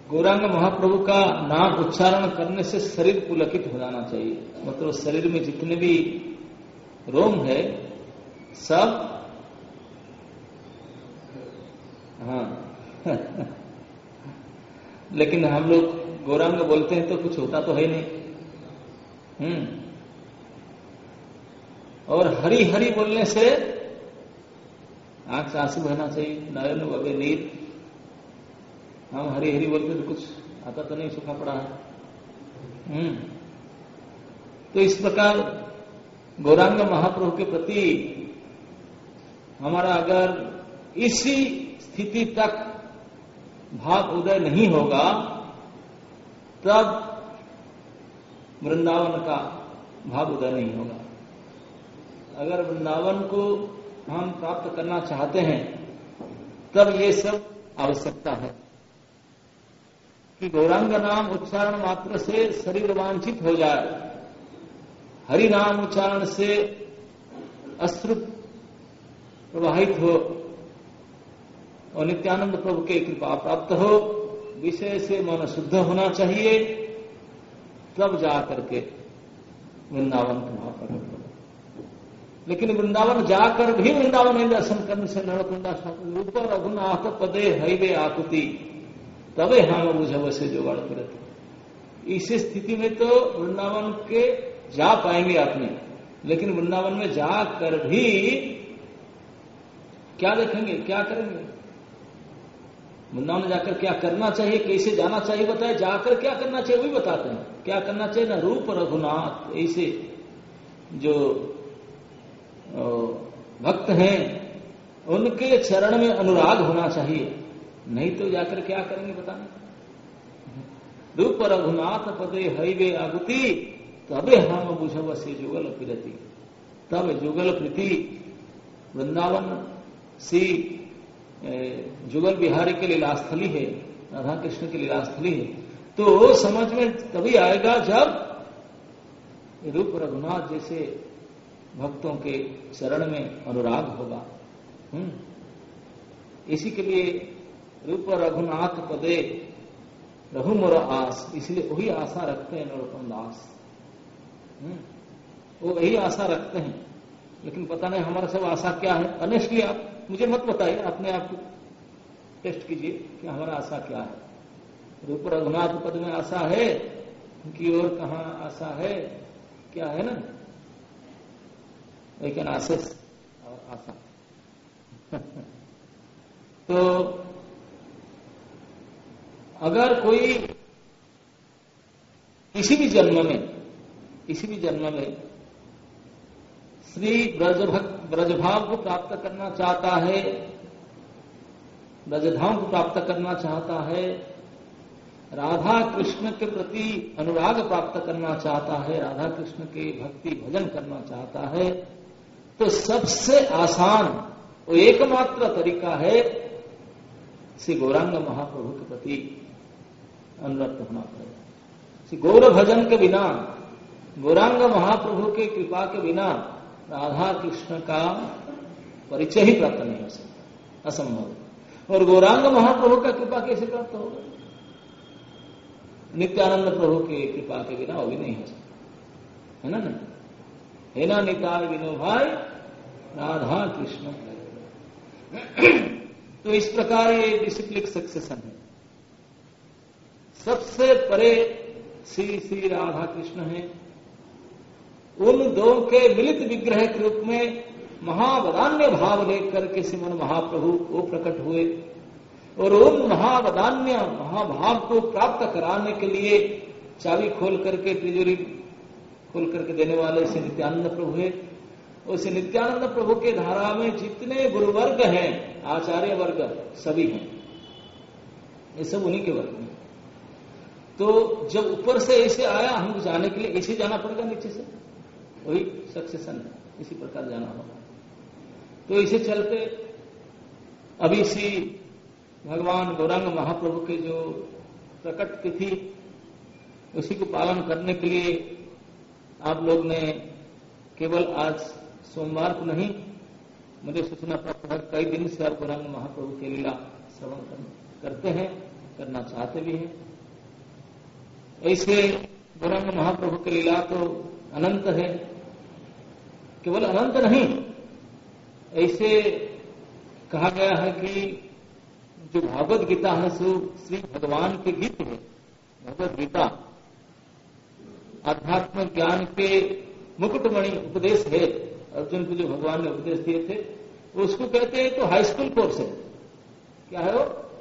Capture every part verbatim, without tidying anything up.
गौरांग महाप्रभु का नाम उच्चारण करने से शरीर पुलकित हो जाना चाहिए, मतलब शरीर में जितने भी रोम है सब हाँ लेकिन हम लोग गौरांग बोलते हैं तो कुछ होता तो है नहीं। हम्म और हरी हरी बोलने से आंख से आंसू बहना चाहिए, नयन बबे नीर। हम हरी हरी बोलते तो कुछ आता तो नहीं, सूखा पड़ा है। हम्म तो इस प्रकार गौरांग महाप्रभु के प्रति हमारा अगर इसी स्थिति तक भाव उदय नहीं होगा तब वृंदावन का भाव उदय नहीं होगा। अगर वृंदावन को हम प्राप्त करना चाहते हैं तब ये सब आवश्यकता है कि गौरांग नाम उच्चारण मात्र से शरीर वांछित हो जाए, हरि नाम उच्चारण से अश्रु प्रवाहित हो और नित्यानंद प्रभु के कृपा प्राप्त हो, विषय से मन शुद्ध होना चाहिए, तब जा करके वृंदावन का भाव प्रकट हो। लेकिन वृंदावन जाकर भी वृंदावन में दर्शन करने से नरकुंडा रूप रघुनाथ पदे हैवे आकुति तबे हम बुझव से जोगाड़ करते। इस स्थिति में तो वृंदावन के जा पाएंगे अपने, लेकिन वृंदावन में जाकर भी क्या देखेंगे, क्या करेंगे? वृंदावन जाकर क्या करना चाहिए, कैसे जाना चाहिए बताए, जाकर क्या करना चाहिए वही बताते हैं। क्या करना चाहिए ना, रूप रघुनाथ ऐसे जो भक्त हैं उनके चरण में अनुराग होना चाहिए, नहीं तो जाकर क्या करेंगे बताना। रूप रघुनाथ पदे हैवे आगुति तबे हम बुझव से जुगल प्रीति। तब जुगल प्रीति वृंदावन सी जुगल बिहारी के लीलास्थली है, राधा कृष्ण की लीलास्थली है, तो समझ में तभी आएगा जब रूप रघुनाथ जैसे भक्तों के चरण में अनुराग होगा। हम्म इसी के लिए रूप रघुनाथ पदे रघु मोर आस, इसलिए वही आशा रखते हैं नरोत्तम दास। हम्म वो वही आशा रखते हैं, लेकिन पता नहीं हमारा सब आशा क्या है। ऑनेस्टली आप मुझे मत बताइए, अपने आप को टेस्ट कीजिए कि हमारा आशा क्या है। रूप रघुनाथ पद में आशा है कि और कहां आशा है, क्या है ना, लेकिन आशा आशा तो अगर कोई किसी भी जन्म में किसी भी जन्म में श्री ब्रजभक्त ब्रजभाव को प्राप्त करना चाहता है, ब्रजधाम को प्राप्त करना चाहता है, राधा कृष्ण के प्रति अनुराग प्राप्त करना चाहता है, राधा कृष्ण के भक्ति भजन करना चाहता है, तो सबसे आसान वो एकमात्र तरीका है श्री गौरांग महाप्रभु के प्रति अनुरक्त होना पड़ेगा। श्री गौर भजन के बिना, गौरांग महाप्रभु के कृपा के बिना राधा कृष्ण का परिचय ही प्राप्त नहीं हो सकता, असंभव। और गौरांग महाप्रभु का कृपा कैसे प्राप्त होगा? नित्यानंद प्रभु के कृपा के बिना वो भी नहीं हो सकता, है ना। नहीं है ना, निताय विनो भाई राधा कृष्ण। तो इस प्रकार ये डिसिप्लिक सक्सेशन है। सबसे परे श्री श्री राधा कृष्ण है, उन दो के मिलित विग्रह के रूप में महावदान्य भाव लेकर के श्रीमन महाप्रभु वो प्रकट हुए, और उन महावदान्य महाभाव को प्राप्त कराने के लिए चाबी खोल करके, तिजोरी खोल करके देने वाले श्री नित्यानंद प्रभु है। और श्री नित्यानंद प्रभु के धारा में जितने गुरुवर्ग हैं, आचार्य वर्ग सभी हैं, ये सब उन्हीं के वर्ग में। तो जब ऊपर से ऐसे आया, हमको जाने के लिए ऐसे जाना पड़ेगा, नीचे से वही सक्सेशन है, इसी प्रकार जाना होगा। तो इसे चलते अभी श्री भगवान गौरांग महाप्रभु के जो प्रकट तिथि, उसी को पालन करने के लिए आप लोग ने केवल आज सोमवार को नहीं, मुझे सूचना प्राप्त है कई दिन से आप गौरांग महाप्रभु के लीला श्रवण करते हैं। करना चाहते भी हैं। ऐसे गौरांग महाप्रभु की लीला तो अनंत है, केवल अनंत नहीं, ऐसे कहा गया है कि जो भागवत गीता है सो श्री भगवान के गीत है। भगवत गीता आध्यात्म ज्ञान के मुकुटमणि उपदेश है। अर्जुन को जो भगवान ने उपदेश दिए थे उसको कहते हैं तो हाई स्कूल कोर्स है। क्या है वो?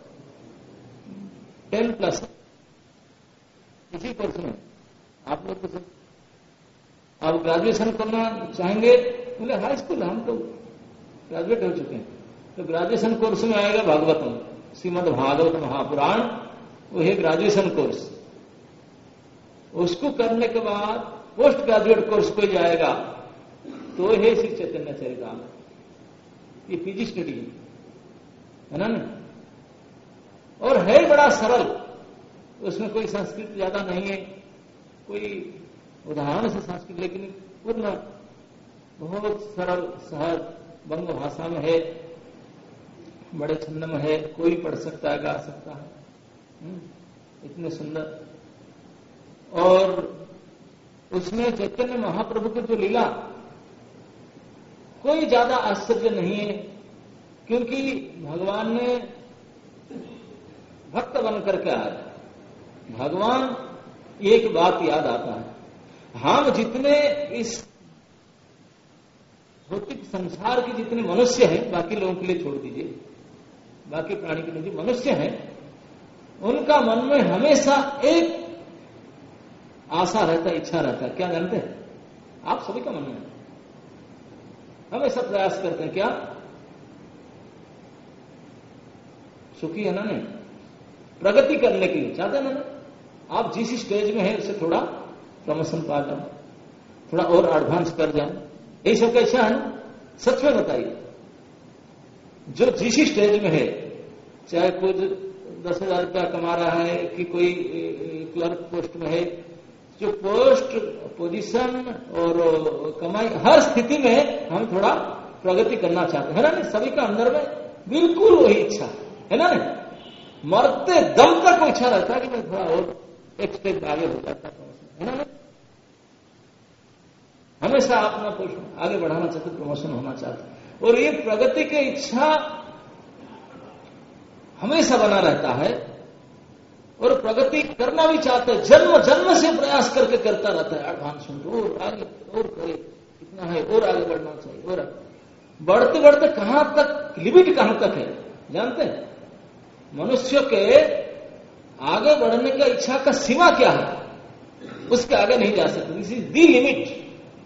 टेन प्लस इसी कोर्स में आप लोग तो आप ग्रेजुएशन करना चाहेंगे, बोले हाई स्कूल, हम तो ग्रेजुएट हो चुके हैं, तो ग्रेजुएशन कोर्स में आएगा भागवतम, श्रीमद् भागवत महापुराण, वो है ग्रेजुएशन कोर्स। उसको करने के बाद पोस्ट ग्रेजुएट कोर्स कोई जाएगा तो है श्री चैतन्य चरितामृत, ये पीजी स्टडी है ना। और है बड़ा सरल, उसमें कोई संस्कृत ज्यादा नहीं है, कोई उदाहरण से संस्कृत, लेकिन पूर्ण बहुत सरल सहज बंग भाषा में है, बड़े छंद में है, कोई पढ़ सकता है, गा सकता है, इतने सुंदर। और उसमें चैतन्य महाप्रभु की जो लीला कोई ज्यादा आश्चर्य नहीं है, क्योंकि भगवान ने भक्त बनकर के आए। भगवान एक बात याद आता है, हम जितने इस भौतिक संसार के जितने मनुष्य हैं, बाकी लोगों के लिए छोड़ दीजिए, बाकी प्राणी के लिए जो मनुष्य हैं, उनका मन में हमेशा एक आशा रहता है, इच्छा रहता है। क्या जानते हैं आप? सभी का मन में हमेशा प्रयास करते हैं, क्या सुखी है ना, नहीं प्रगति करने के लिए चाहते हैं ना। आप जिस स्टेज में है उससे थोड़ा प्रमोशन पा जाओ, थोड़ा और एडवांस कर जाओ, यही सब कैसा है ना? सच में बताइए, जो जिस स्टेज में है, चाहे कुछ दस हजार रुपया कमा रहा है कि कोई क्लर्क पोस्ट में है, जो पोस्ट पोजीशन और कमाई हर स्थिति में हम थोड़ा प्रगति करना चाहते हैं, है ना। सभी का अंदर में बिल्कुल वही इच्छा है ना। मरते दम तक वो इच्छा रहता है कि मैं थोड़ा और एक स्टेप आगे हो जाता है ना। हमेशा अपना पोस्ट आगे बढ़ाना चाहते, प्रमोशन होना चाहते, और ये प्रगति की इच्छा हमेशा बना रहता है, और प्रगति करना भी चाहते हैं, जन्म जन्म से प्रयास करके करता रहता है, एडवांसमेंट और आगे और करे, इतना है और आगे बढ़ना चाहिए, और बढ़ते बढ़ते कहां तक, लिमिट कहां तक है जानते हैं? मनुष्य के आगे बढ़ने का इच्छा का सीमा क्या है, उसके आगे नहीं जा सकते, दिस इज दी लिमिट।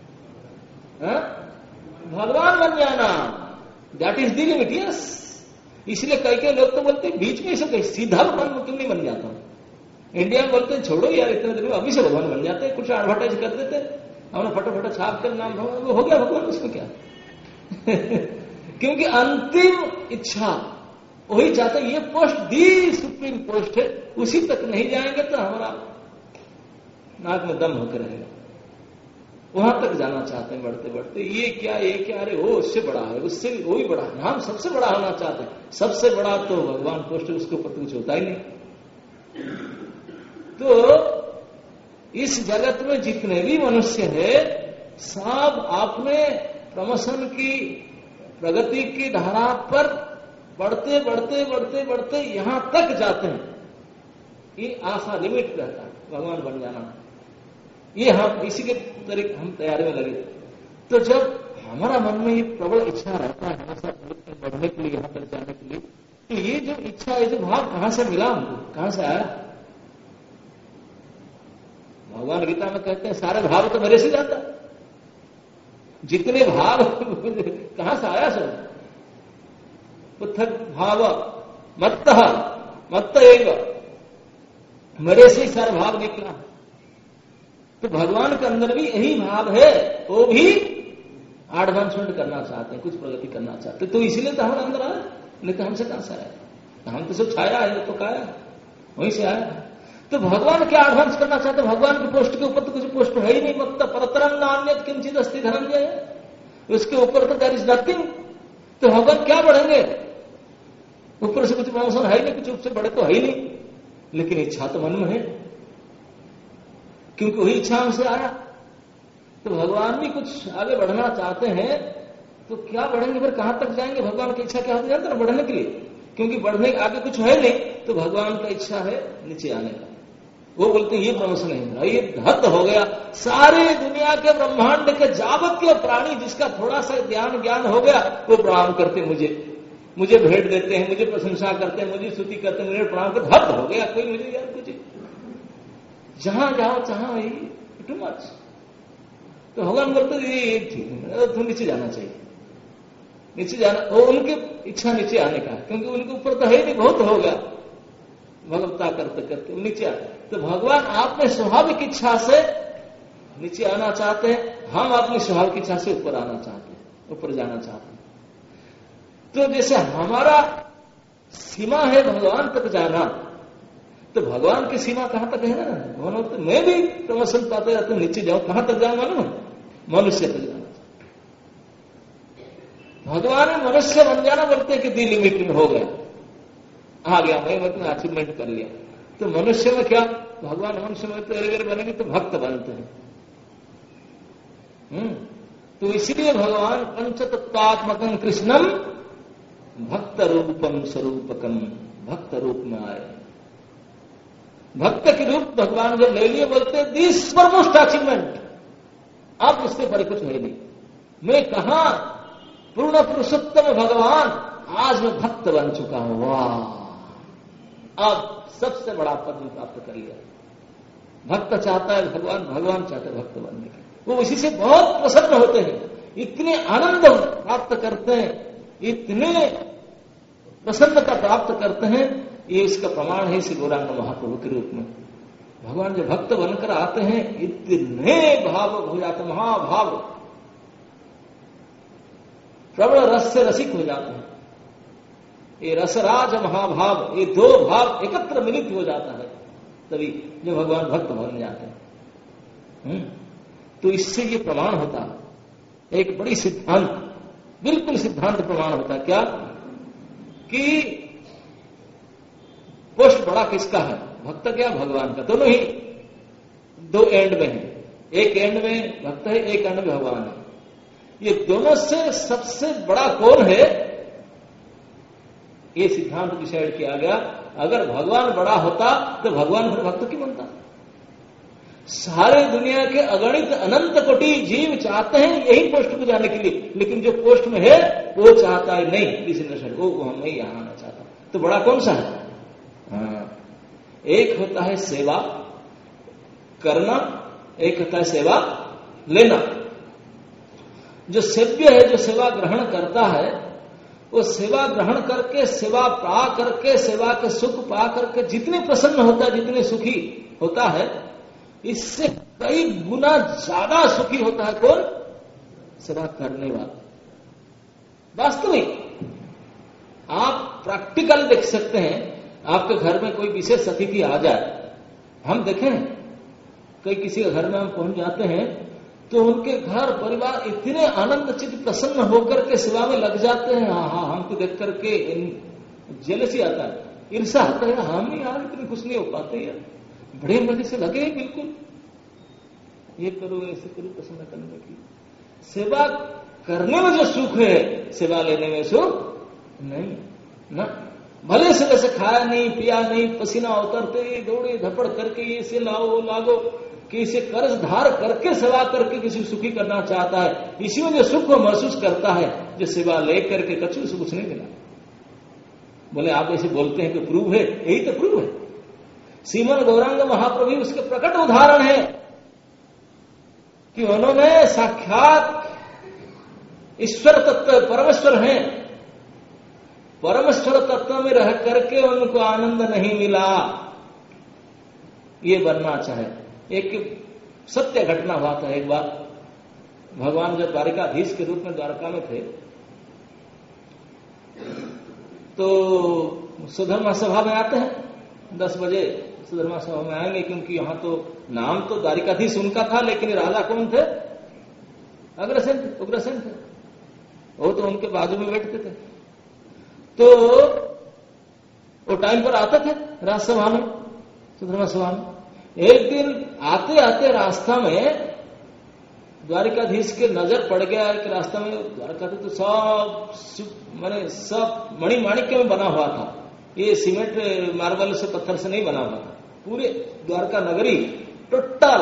भगवान बन जाना, that is the limit. Yes, इसलिए कई कई लोग तो बोलते हैं बीच में से कहीं सीधा भगवान क्यों नहीं बन जाता हूं। इंडिया में बोलते हैं छोड़ो यार इतने दिन में, अभी से भगवान बन जाते हैं, कुछ एडवर्टाइज कर देते, हमने फटाफट छाप कर नाम भगवान हो गया भगवान, उसमें क्या क्योंकि अंतिम इच्छा वही चाहते, ये पोस्ट दी सुप्रीम पोस्ट है, उसी तक नहीं जाएंगे तो हमारा नाक में दम होकर रहेगा, वहां तक जाना चाहते हैं बढ़ते बढ़ते। ये क्या ये क्या, अरे वो उससे बड़ा है, उससे वो भी बड़ा है, हम सबसे बड़ा होना चाहते हैं, सबसे बड़ा तो भगवान पोस्ट, उसके ऊपर तो कुछ होता ही नहीं। तो इस जगत में जितने भी मनुष्य है, सब अपने प्रमोशन की, प्रगति की धारा पर बढ़ते बढ़ते बढ़ते बढ़ते यहां तक जाते हैं, ये आशा लिमिट रहता है भगवान बन जाना। ये हम इसी के तरीके हम तैयारी में लगे। तो जब हमारा मन में ये प्रबल इच्छा रहता है हमेशा बढ़ने के लिए, यहां तक जाने के लिए, तो ये जो इच्छा, ये जो भाव कहां से मिला हमको, कहां से आया? भगवान गीता में कहते हैं सारे भाव तो मेरे से जाता है, जितने भाव कहां से आया सब? पृथक भाव मत्त मत्त एव, मेरे से ही सारा भाव निकला। तो भगवान के अंदर भी यही भाव है, वो भी एडवांसमेंट करना चाहते हैं, कुछ प्रगति करना चाहते हैं, तो इसलिए तो हमारे अंदर आया, नहीं तो हमसे कहां से आया? हम तो सब छाया है, तो क्या है, वहीं से आया। तो भगवान क्या एडवांस करना चाहते हैं? भगवान की पोस्ट के ऊपर तो कुछ पोस्ट है ही नहीं, मत परतरम नान्यत किंचित अस्ति धनंजय, उसके ऊपर तो देयर इज नथिंग। तो भगवान क्या बढ़ेंगे? ऊपर से कुछ प्रमोशन है ही नहीं, कुछ उससे बड़े तो है ही नहीं, लेकिन इच्छा तो मन में है, क्योंकि वही इच्छा हमसे आया। तो भगवान भी कुछ आगे बढ़ना चाहते हैं तो क्या बढ़ेंगे, फिर कहां तक जाएंगे? भगवान की इच्छा क्या होती है ना बढ़ने के लिए, क्योंकि बढ़ने के आगे कुछ है नहीं। तो भगवान का इच्छा है नीचे आने का। वो बोलते हैं ये प्रमोशन है, ये हद हो गया। सारे दुनिया के ब्रह्मांड के जावतीय प्राणी जिसका थोड़ा सा ध्यान ज्ञान हो गया वो प्रणाम करते मुझे, मुझे भेंट देते हैं, मुझे प्रशंसा करते हैं, मुझे स्तुति करते हैं, मुझे प्रणाम करते। हद हो गया, कोई मुझे यार कुछ जहां जाओ जहां वही टू मच। तो भगवान बोलते ये ठीक, तो नीचे जाना चाहिए, नीचे जाना। वो उनकी इच्छा नीचे आने का, क्योंकि उनके ऊपर तो है नहीं, बहुत हो गया भगवत्ता करते करते वो नीचे आते। तो भगवान आपने स्वाभाविक इच्छा से नीचे आना चाहते हैं, हम अपनी स्वाभाविक इच्छा से ऊपर आना चाहते हैं, ऊपर जाना चाहते हैं। तो जैसे हमारा सीमा है भगवान तक जाना, तो भगवान की सीमा कहां तक है ना? भगवान तो मैं भी प्रमोशन पाते जाते नीचे जाऊं, कहां तक जाऊं मालूम? मनुष्य तक जाना। भगवान मनुष्य बन जाना बोलते हैं कि दी लिमिटेड हो गया, आ गया मैं मतलब अचीवमेंट कर लिया। तो मनुष्य में क्या, भगवान मनुष्य में तो अगर बनेंगे तो भक्त बनते हैं। हम्म तो इसलिए भगवान पंचतत्वात्मकं कृष्णम भक्त रूपम स्वरूपकम, भक्त रूप में आए। भक्त के रूप भगवान जब ले लिए बोलते दिस परमोस्ट अचीवमेंट, अब इससे बड़े कुछ है नहीं। मैं कहा पूर्ण पुरुषोत्तम भगवान, आज मैं भक्त बन चुका हूं, वाह अब सबसे बड़ा पद प्राप्त कर लिया। भक्त चाहता है भगवान, भगवान चाहते भक्त बनने के, वो उसी से बहुत प्रसन्न होते हैं, इतने आनंद प्राप्त करते हैं, इतने प्रसन्नता प्राप्त करते हैं। ये इसका प्रमाण है इस गौरांग महाप्रभु के रूप में। भगवान जब भक्त बनकर आते हैं इतने भाव हो जाते, महाभाव प्रबल रस से रसिक हो जाते हैं। ये रसराज महाभाव, ये दो भाव एकत्र मिलित हो जाता है तभी जो भगवान भक्त बन जाते हैं। हुँ? तो इससे ये प्रमाण होता है, एक बड़ी सिद्धांत, बिल्कुल सिद्धांत प्रमाण होता है क्या कि पोस्ट बड़ा किसका है, भक्त क्या भगवान का। दोनों ही दो एंड में है, एक एंड में भक्त है, एक एंड में भगवान है। ये दोनों से सबसे बड़ा कौन है, ये सिद्धांत डिसाइड किया गया। अगर भगवान बड़ा होता तो भगवान फिर भक्त क्यों बनता? सारे दुनिया के अगणित अनंत कोटि जीव चाहते हैं यही पोस्ट को जाने के लिए, लेकिन जो पोस्ट में है वो चाहता है नहीं किसी नशे वो हम नहीं यहां आना चाहता। तो बड़ा कौन सा है? हाँ, एक होता है सेवा करना, एक होता है सेवा लेना। जो सेव्य है, जो सेवा ग्रहण करता है, वो सेवा ग्रहण करके, सेवा पा करके, सेवा के सुख पा करके जितने प्रसन्न होता है, जितने सुखी होता है, इससे कई गुना ज्यादा सुखी होता है कौन? सेवा करने वाला। वास्तविक आप प्रैक्टिकल देख सकते हैं। आपके घर में कोई विशेष अतिथि आ जाए, हम देखें कई किसी के घर में हम पहुंच जाते हैं तो उनके घर परिवार इतने आनंद चित्त प्रसन्न होकर के सेवा में लग जाते हैं। हाँ हाँ हमको देख करके जेलसी आता है, ईर्ष्या आता है, हम ही यार इतने खुश नहीं हो पाते यार, बड़े मजे से लगे बिल्कुल, ये करो ऐसे करो, प्रसन्न करने की। सेवा करने में जो सुख है, सेवा लेने में सुख नहीं ना। भले से वैसे खाया नहीं, पिया नहीं, पसीना उतरते दौड़े धपड़ करके ये से लाओ वो लागो, कि इसे कर्ज धार करके सेवा करके किसी सुखी करना चाहता है, इसी में जो सुख को महसूस करता है, जो सेवा लेकर के कछु से कुछ नहीं मिला। बोले आप ऐसे बोलते हैं कि प्रूव है, यही तो प्रूव है। श्रीमन गौरांग महाप्रभु उसके प्रकट उदाहरण है कि उन्होंने साक्षात ईश्वर तत्व परमेश्वर हैं, परमेश्वर तत्व में रह करके उनको आनंद नहीं मिला, ये बनना चाहे। एक सत्य घटना हुआ था एक बार, भगवान जब द्वारिकाधीश के रूप में द्वारका में थे तो सुधर्मा सभा में आते हैं, दस बजे सुधर्मा सभा में आएंगे, क्योंकि यहां तो नाम तो द्वारिकाधीश उनका था, लेकिन राजा कौन थे? अग्रसेन थे, उग्रसेन थे, वो तो उनके बाजू में बैठते थे। तो वो टाइम पर आते थे राजसभा में, सुधर्मा स्वामी एक दिन आते आते रास्ता में द्वारिकाधीश के नजर पड़ गया एक रास्ता में। द्वारका तो सब माने सब मणि माणिक्य में बना हुआ था, ये सीमेंट मार्बल से पत्थर से नहीं बना हुआ था, पूरे द्वारका नगरी टोटल।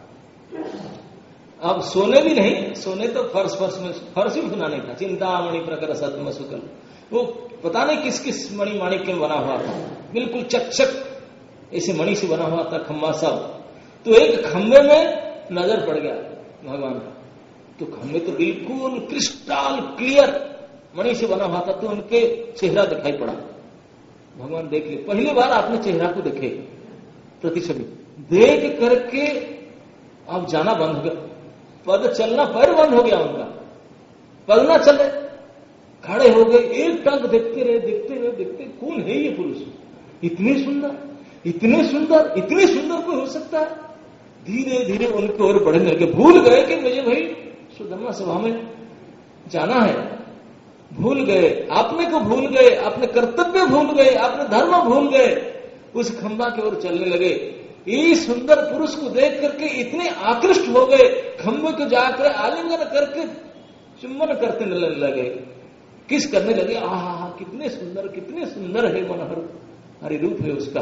अब सोने भी नहीं, सोने तो फर्श फर्श में फर्श ही बना नहीं था। चिंतामणि प्रकर सत्म सुकल, वो पता नहीं किस किस मणि माणिक्य में बना हुआ था, बिल्कुल चकचक ऐसे मणि से बना हुआ था खम्बा सब। तो एक खम्बे में नजर पड़ गया भगवान का, तो खम्बे तो बिल्कुल क्रिस्टल क्लियर मणि से बना हुआ था, तो उनके चेहरा दिखाई पड़ा। भगवान देख ले, पहली बार आपने चेहरा को देखे प्रतिछवि, देख करके अब जाना बंद हो गया, पद चलना पैर बंद हो गया उनका, पद ना चले, खड़े हो गए, एक टंक देखते रहे देखते रहे देखते, कौन है ये पुरुष, इतने सुंदर इतने सुंदर इतने सुंदर कोई हो सकता है। धीरे धीरे उनकी ओर बढ़ने लगे, भूल गए कि मुझे भाई सुधर्मा सभा में जाना है, भूल गए, आपने को भूल गए, अपने कर्तव्य भूल गए, अपने धर्म भूल गए, उस खंबा की ओर चलने लगे। इस सुंदर पुरुष को देख करके इतने आकृष्ट हो गए, खंबे को जाकर आलिंगन करके चुम्बन करते लगे, किस करने लगे। आहा कितने सुंदर कितने सुंदर है, मनोहर हरि रूप है उसका।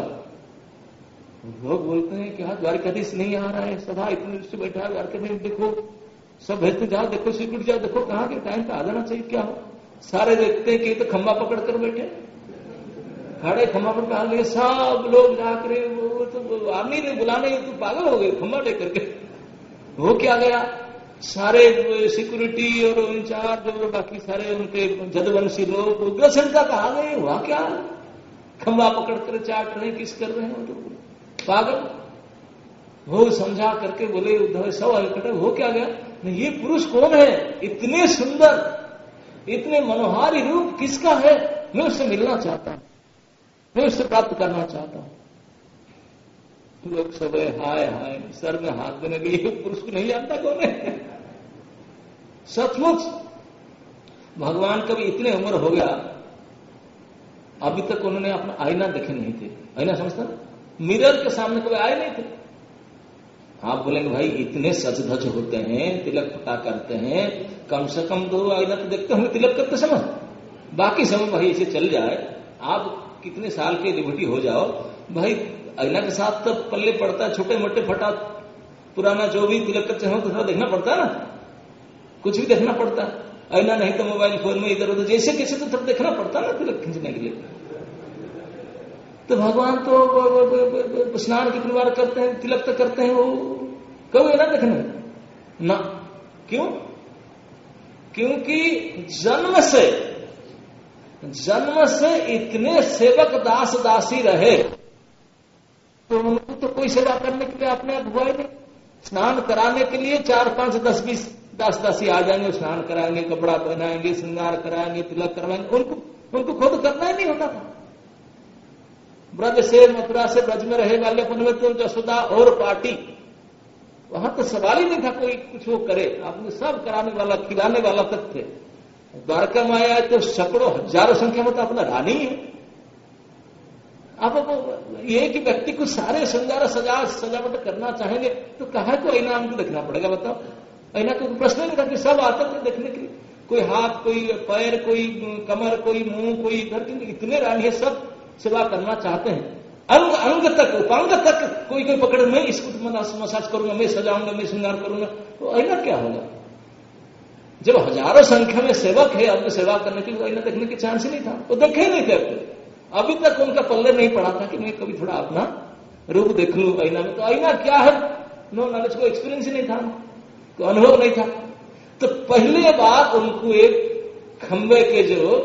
लोग बोलते हैं कि हाँ द्वारिकाधीश नहीं आ रहा है, सदा इतने से बैठा है द्वारिकाधीश, देखो सब भेजते जाओ, देखो सिक्योरिटी जाओ, देखो कहाँ के टाइम पे आ जाना चाहिए, क्या हो। सारे देखते हैं कि तो खंबा पकड़ कर बैठे, खड़े खंबा पर पकड़ लिए, सब लोग जाकर वो तो आदमी ने बुलाने तो पागल हो गए खंबा टेक करके। वो क्या गया, सारे सिक्योरिटी और इंचार्ज और बाकी सारे उनके जदवंशी लोग उग्रसेन का कहा गए, हुआ क्या, खंबा पकड़ कर चाट रहे, किस कर रहे हैं, तो पागल। वो समझा करके बोले उद्धव सब इकट्ठे, हो क्या गया, ये पुरुष कौन है, इतने सुंदर इतने मनोहारी रूप किसका है, मैं उससे मिलना चाहता हूं, मैं उससे प्राप्त करना चाहता हूं। लोग सब हाय हाय सर में हाथ देने के लिए, पुरुष को नहीं जानता कौन है। सचमुच भगवान का भी इतने उम्र हो गया, अभी तक उन्होंने अपना आईना देखे नहीं थे। आईना समझता, मिरर के सामने कभी आए नहीं थे। आप बोलेंगे भाई इतने सच धज होते हैं, तिलक पटा करते हैं, कम से कम दो आईना तो देखते होंगे तिलक करते समय, बाकी समय भाई ऐसे चल जाए, आप कितने साल के लिबर्टी हो जाओ भाई, आईना के साथ तो पल्ले पड़ता है, छोटे मोटे फटा पुराना जो भी तिलक करते हो तो थोड़ा देखना पड़ता है ना, कुछ भी देखना पड़ता है। आईना नहीं तो मोबाइल फोन में इधर उधर जैसे कैसे तो थोड़ा देखना पड़ता है ना तिलक खींचने के लिए। तो भगवान तो स्नान कितनी बार करते हैं, तिलक तो करते हैं, वो कभी ना देखने ना, क्यों, क्योंकि जन्म से जन्म से इतने सेवक दास दासी रहे, तो उनको तो कोई सेवा करने के लिए अपने आप हुआ ही नहीं। स्नान कराने के लिए चार पांच दस बीस दास दासी आ जाएंगे, स्नान कराएंगे, कपड़ा पहनाएंगे, श्रृंगार कराएंगे, तिलक करवाएंगे, उनको उनको खुद करना ही नहीं होता था। ब्रज से मथुरा से ब्रज में रहे वाले पुनवत जसोदा और पार्टी, वहां तो सवाल ही नहीं था कोई कुछ वो करे, आपने सब कराने वाला खिलाने वाला तक थे। द्वारका में आया तो सैकड़ों हजारों संख्या में तो अपना रानी है। अब ये कि व्यक्ति को सारे श्रृंगार सजा सजावट करना चाहेंगे तो कहा को आईना हमको देखना पड़ेगा, बताओ। आईना को प्रश्न नहीं था कि सब आते थे देखने के लिए, कोई हाथ, कोई पैर, कोई कमर, कोई मुंह, कोई इधर, इतने रानी है, सब सेवा करना चाहते हैं, अंग अंग तक उपांग तक कोई कोई पकड़, मैं इसको मसाज करूंगा, मैं सजाऊंगा, मैं श्रृंगार करूंगा, तो आईना क्या होगा। जब हजारों संख्या में सेवक है, आपको सेवा करने के लिए आईना देखने की चांस ही नहीं था, वो देखे ही नहीं थे। अभी तक उनका पल्ले नहीं पड़ा था कि मैं कभी थोड़ा अपना रूप देख लूं आईना में, तो आईना क्या है, नो नॉलेज, को एक्सपीरियंस ही नहीं था, तो अनुभव नहीं था। तो पहले बार उनको एक खंबे के जो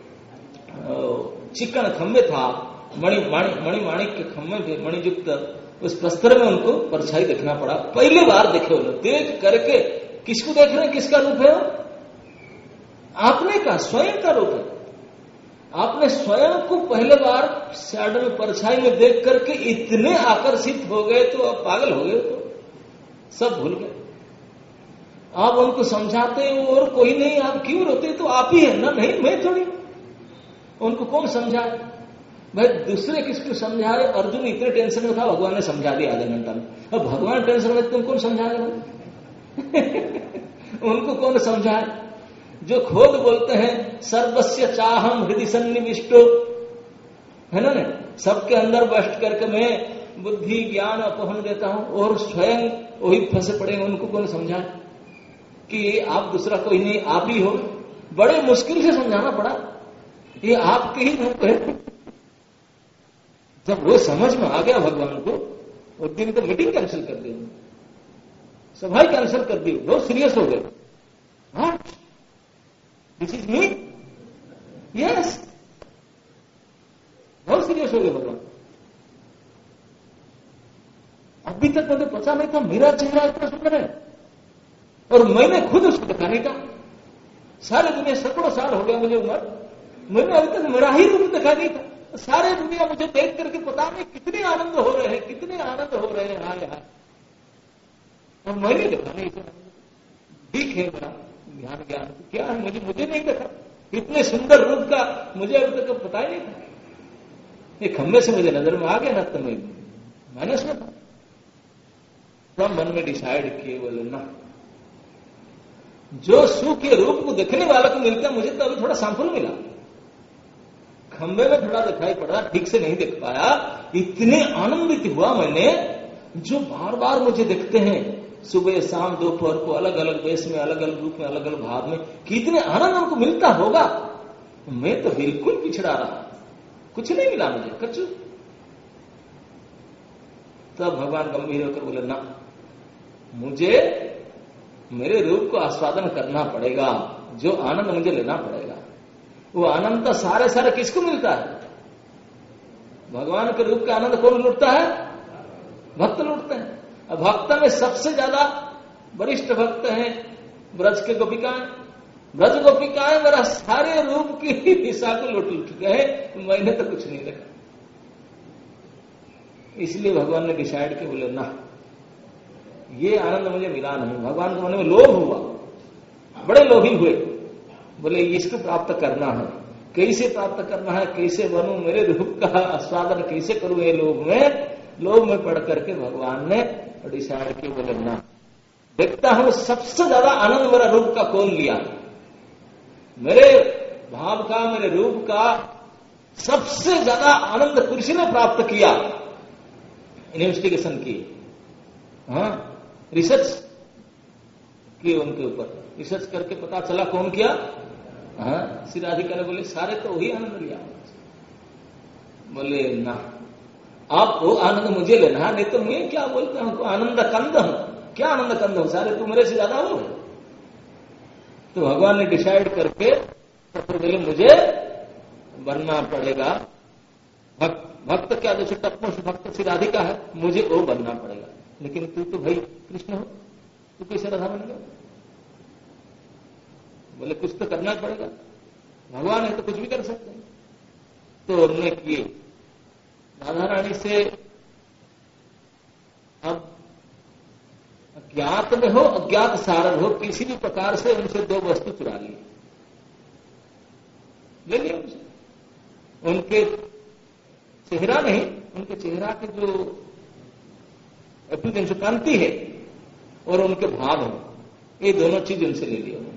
चिकन खंबे था, मणि मणि मणि माणिक के खंबे थे, मणियुक्त, उस प्रस्तर में उनको परछाई देखना पड़ा। पहली बार देखे उन्होंने, देख करके किसको देख रहे हैं, किसका रूप है, आपने का स्वयं का रूप है। आपने स्वयं को पहले बार शैडो में परछाई में देख करके इतने आकर्षित हो गए, तो आप पागल हो गए, तो सब भूल गए। आप उनको समझाते हो और कोई नहीं, आप क्यों रोते, तो आप ही है ना, नहीं मैं थोड़ी। उनको कौन समझाए, भाई दूसरे किसको समझा रहे? अर्जुन इतने टेंशन में था, भगवान ने समझा दिया आधे घंटा में। अब भगवान टेंशन में, तुम कौन समझाएगा? उनको कौन समझाए? जो खुद बोलते हैं सर्वस्य चाहम हृदय सन्निविष्टो, है ना, सबके अंदर बस्ट करके मैं बुद्धि ज्ञान अपहन देता हूं, और स्वयं वही फंसे पड़ेंगे। उनको कौन समझाए कि आप दूसरा कोई नहीं, आप ही हो? बड़े मुश्किल से समझाना पड़ा, ये आपके ही रूप है। जब वो समझ में आ गया भगवान को, उस दिन तो मीटिंग कैंसिल कर दी, सभाएं कैंसिल कर दी, बहुत सीरियस हो गए। हाँ, दिस इज मी, यस, बहुत सीरियस हो गए भगवान। अभी तक मुझे पता नहीं था मेरा चेहरा इतना सुंदर है, और मैंने खुद उसको देखा नहीं था। सारे दुनिया, सैकड़ों साल हो गया मुझे उम्र, मैंने अभी तक मेरा ही रूप देखा नहीं था। सारे दुनिया मुझे देख करके पता नहीं कितने आनंद हो रहे हैं, कितने आनंद हो रहे हैं, हाय हाय, और मैंने देखा नहीं था। ठीक है, मेरा ध्यान ज्ञान क्या है, मुझे मुझे नहीं देखा। इतने सुंदर रूप का मुझे अभी तक पता ही नहीं था। ये खंबे से मुझे नजर में आ गया ना, तो मैं माइनस में था। तो मन में डिसाइड किए, बोले ना, जो सुख के रूप को देखने वाला को मिलता है, मुझे तो अभी थोड़ा सैंपल मिला। खंबे में थोड़ा दिखाई पड़ा, ठीक से नहीं देख पाया। इतने आनंदित हुआ मैंने, जो बार बार मुझे देखते हैं सुबह शाम दोपहर को, अलग अलग वेश में, अलग अलग रूप में, अलग अलग भाव में, कितने आनंद उनको मिलता होगा। मैं तो बिल्कुल पिछड़ा रहा, कुछ नहीं मिला मुझे, कच्चू। तब भगवान गंभीर होकर बोले, ना, मुझे मेरे रूप को आस्वादन करना पड़ेगा, जो आनंद मुझे लेना पड़ेगा। वो आनंद तो सारे सारे किसको मिलता है? भगवान के रूप का आनंद कौन लुटता है? भक्त लुटते हैं। अब भक्त में सबसे ज्यादा वरिष्ठ भक्त हैं ब्रज के गोपिकाएं। ब्रज गोपिकाएं मेरा सारे रूप की दिशा को लुट लुट गए, मैंने तो कुछ नहीं देखा। इसलिए भगवान ने डिसाइड किया, बोले ना, ये आनंद मुझे मिला नहीं। भगवान के मन में लोभ हुआ, बड़े लोभी हुए। बोले इसको प्राप्त करना है, कैसे प्राप्त करना है, कैसे बनूं, मेरे रूप का आस्वादन कैसे करूं? ये लोभ में लोभ में पढ़ करके भगवान ने डिसाइड किया, बोले ना, देखता हूं सबसे ज्यादा आनंद मेरा रूप का कौन लिया। मेरे भाव का, मेरे रूप का सबसे ज्यादा आनंद कृष्ण ने प्राप्त किया। इन्वेस्टिगेशन की, हाँ, रिसर्च की उनके ऊपर, रिसर्च करके पता चला कौन किया। हाँ, श्री राधिका ने बोले सारे तो वही आनंद लिया। बोले ना, आप वो आनंद मुझे लेना है, नहीं तो मैं क्या बोलता हूं, आनंद कंद हूं। क्या आनंद कंद हूं, सारे तो मेरे से ज्यादा हो। तो भगवान ने डिसाइड करके तो बोले मुझे बनना पड़ेगा भक्त। भक्त क्या, जैसे टप्पोष भक्त श्री राधिका है, मुझे वो बनना पड़ेगा। लेकिन तू तो भाई कृष्ण हो, तू कैसे राधा बन गया? बोले कुछ तो करना पड़ेगा, भगवान है तो कुछ भी कर सकते हैं। तो उन्होंने किए, राधा रानी से अब अज्ञात में हो, अज्ञात सारद हो, किसी भी प्रकार से उनसे दो वस्तु चुरा ली, ले लिया उनसे। उनके चेहरा नहीं, उनके चेहरा के जो एप्लीकेशन कांति है और उनके भाव है, ये दोनों चीज उनसे ले लिया।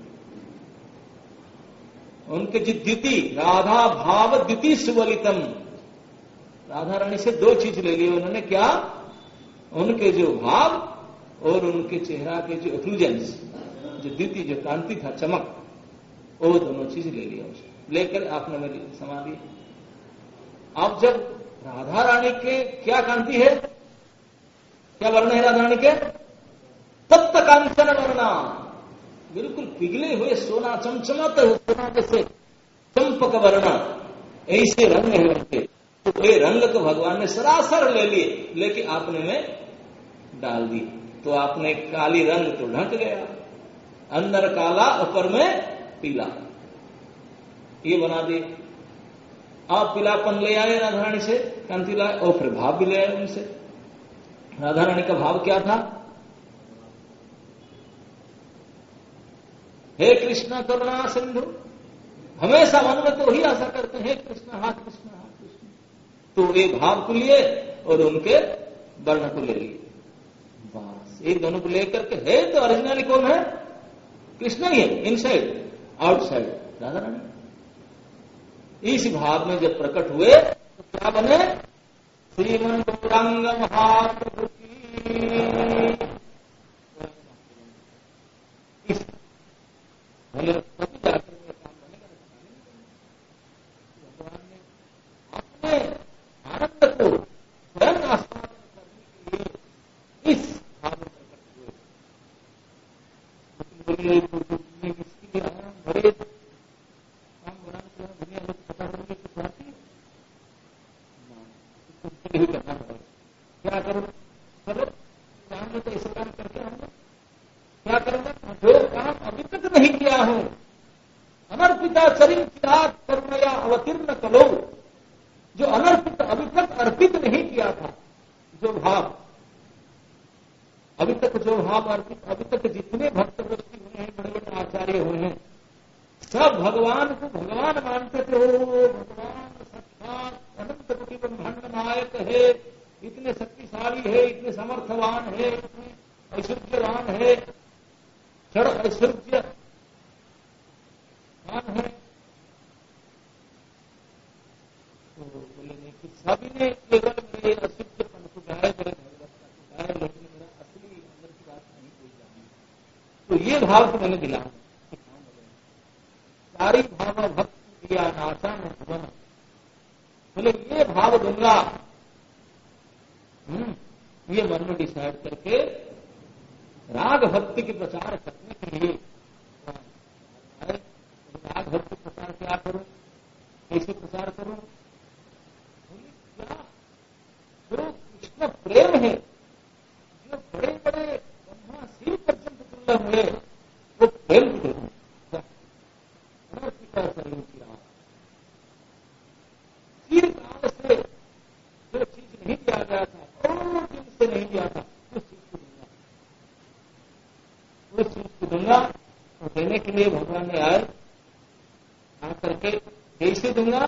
उनके जो द्विति, राधा भाव द्विति सुवलितम, राधा रानी से दो चीज ले ली उन्होंने। क्या? उनके जो भाव और उनके चेहरा के जो एफ्लुजेंस, जो द्विति, जो कांति था, चमक, वो दोनों चीज ले लिया उसे। लेकर आपने मेरी समाधि। अब जब राधा रानी के क्या कांति है, क्या वर्ण है राधा रानी के? तप्त कांचन वर्णा, बिल्कुल पिघले हुए सोना, चमचमाते हुए सोना जैसे चंपक वर्णा, ऐसे रंग है उनके। तो ये रंग तो भगवान ने सरासर ले लिए, लेकिन आपने में डाल दी, तो आपने काली रंग तो ढक गया, अंदर काला ऊपर में पीला, ये बना दिए। आप पीलापन ले आए राधा रानी से, कांति लाए, और फिर भाव भी ले आए उनसे। राधा रानी का भाव क्या था? हे कृष्ण करुणा सिंधु, हमेशा मन में तो वही आशा करते हैं, कृष्ण हा कृष्ण हा कृष्ण, तो एक भाव को लिए और उनके वर्ण को ले लिए, बस एक दोनों को लेकर के है तो ओरिजिनली कौन है? कृष्ण ही है, इनसाइड आउटसाइड राधा रानी। इस भाव में जब प्रकट हुए तो क्या बने? श्रीमन गौरांग महाप्रभु की इस भले तभी जाकर के काम बनेगा। भगवान ने अपने आनंद को स्वयं आस्वादन करने के लिए इस भाव में प्रकट हुए। बोलिए किसके लिए आया? बड़े काम बनाने के लिए दुनिया लोग पता करने की चाहती है, उसके लिए करना पड़ेगा। क्या करो? चलो काम में तो ऐसे काम करके आऊंगा, क्या करूंगा? जो काम अभी तक नहीं किया हूं, अनर्पिता शरीर चिराग कर्मया अवतीर्ण करो, जो अनर्पित अभी तक अर्पित नहीं किया था, जो भाव अभी तक जो भाव अर्पित अभी तक जितने भक्त गोष्ठी हुए हैं, बड़े बड़े आचार्य हुए हैं, सब भगवान को भगवान मानते थे। ओ भगवान साक्षात अनंत कोटि ब्रह्मांड नायक है, इतने शक्तिशाली है, इतने समर्थवान है, इतने ऐश्वर्यवान है, क्षण ऐश्वर्य मान है। तो बोले नहीं कि सभी ने केवल मेरे अशुद्धपन को गाय, मेरे भगवत्ता को गाय, लेकिन मेरा असली अंदर की बात नहीं कोई जानी। तो ये भाव को मैंने दिला सारी भाव भक्त दिया नाशा में भुवन। बोले ये भाव दूंगा, ये मन में डिसाइड करके राग भक्ति के प्रचार करने के लिए राग भक्ति प्रचार क्या करूं, कैसे प्रचार करूं? क्या जो कृष्ण प्रेम है, जो बड़े बड़े ब्रह्मा शिव पर्यंत दुर्लभ हुए, वो प्रेम को देखूं। चीर काल से जो चीज नहीं दिया गया था और दिन से नहीं दिया था, उस चीज को दूंगा, उस चीज को दूंगा। तो देने के लिए भगवान ने आए, आकर के कैसे दूंगा?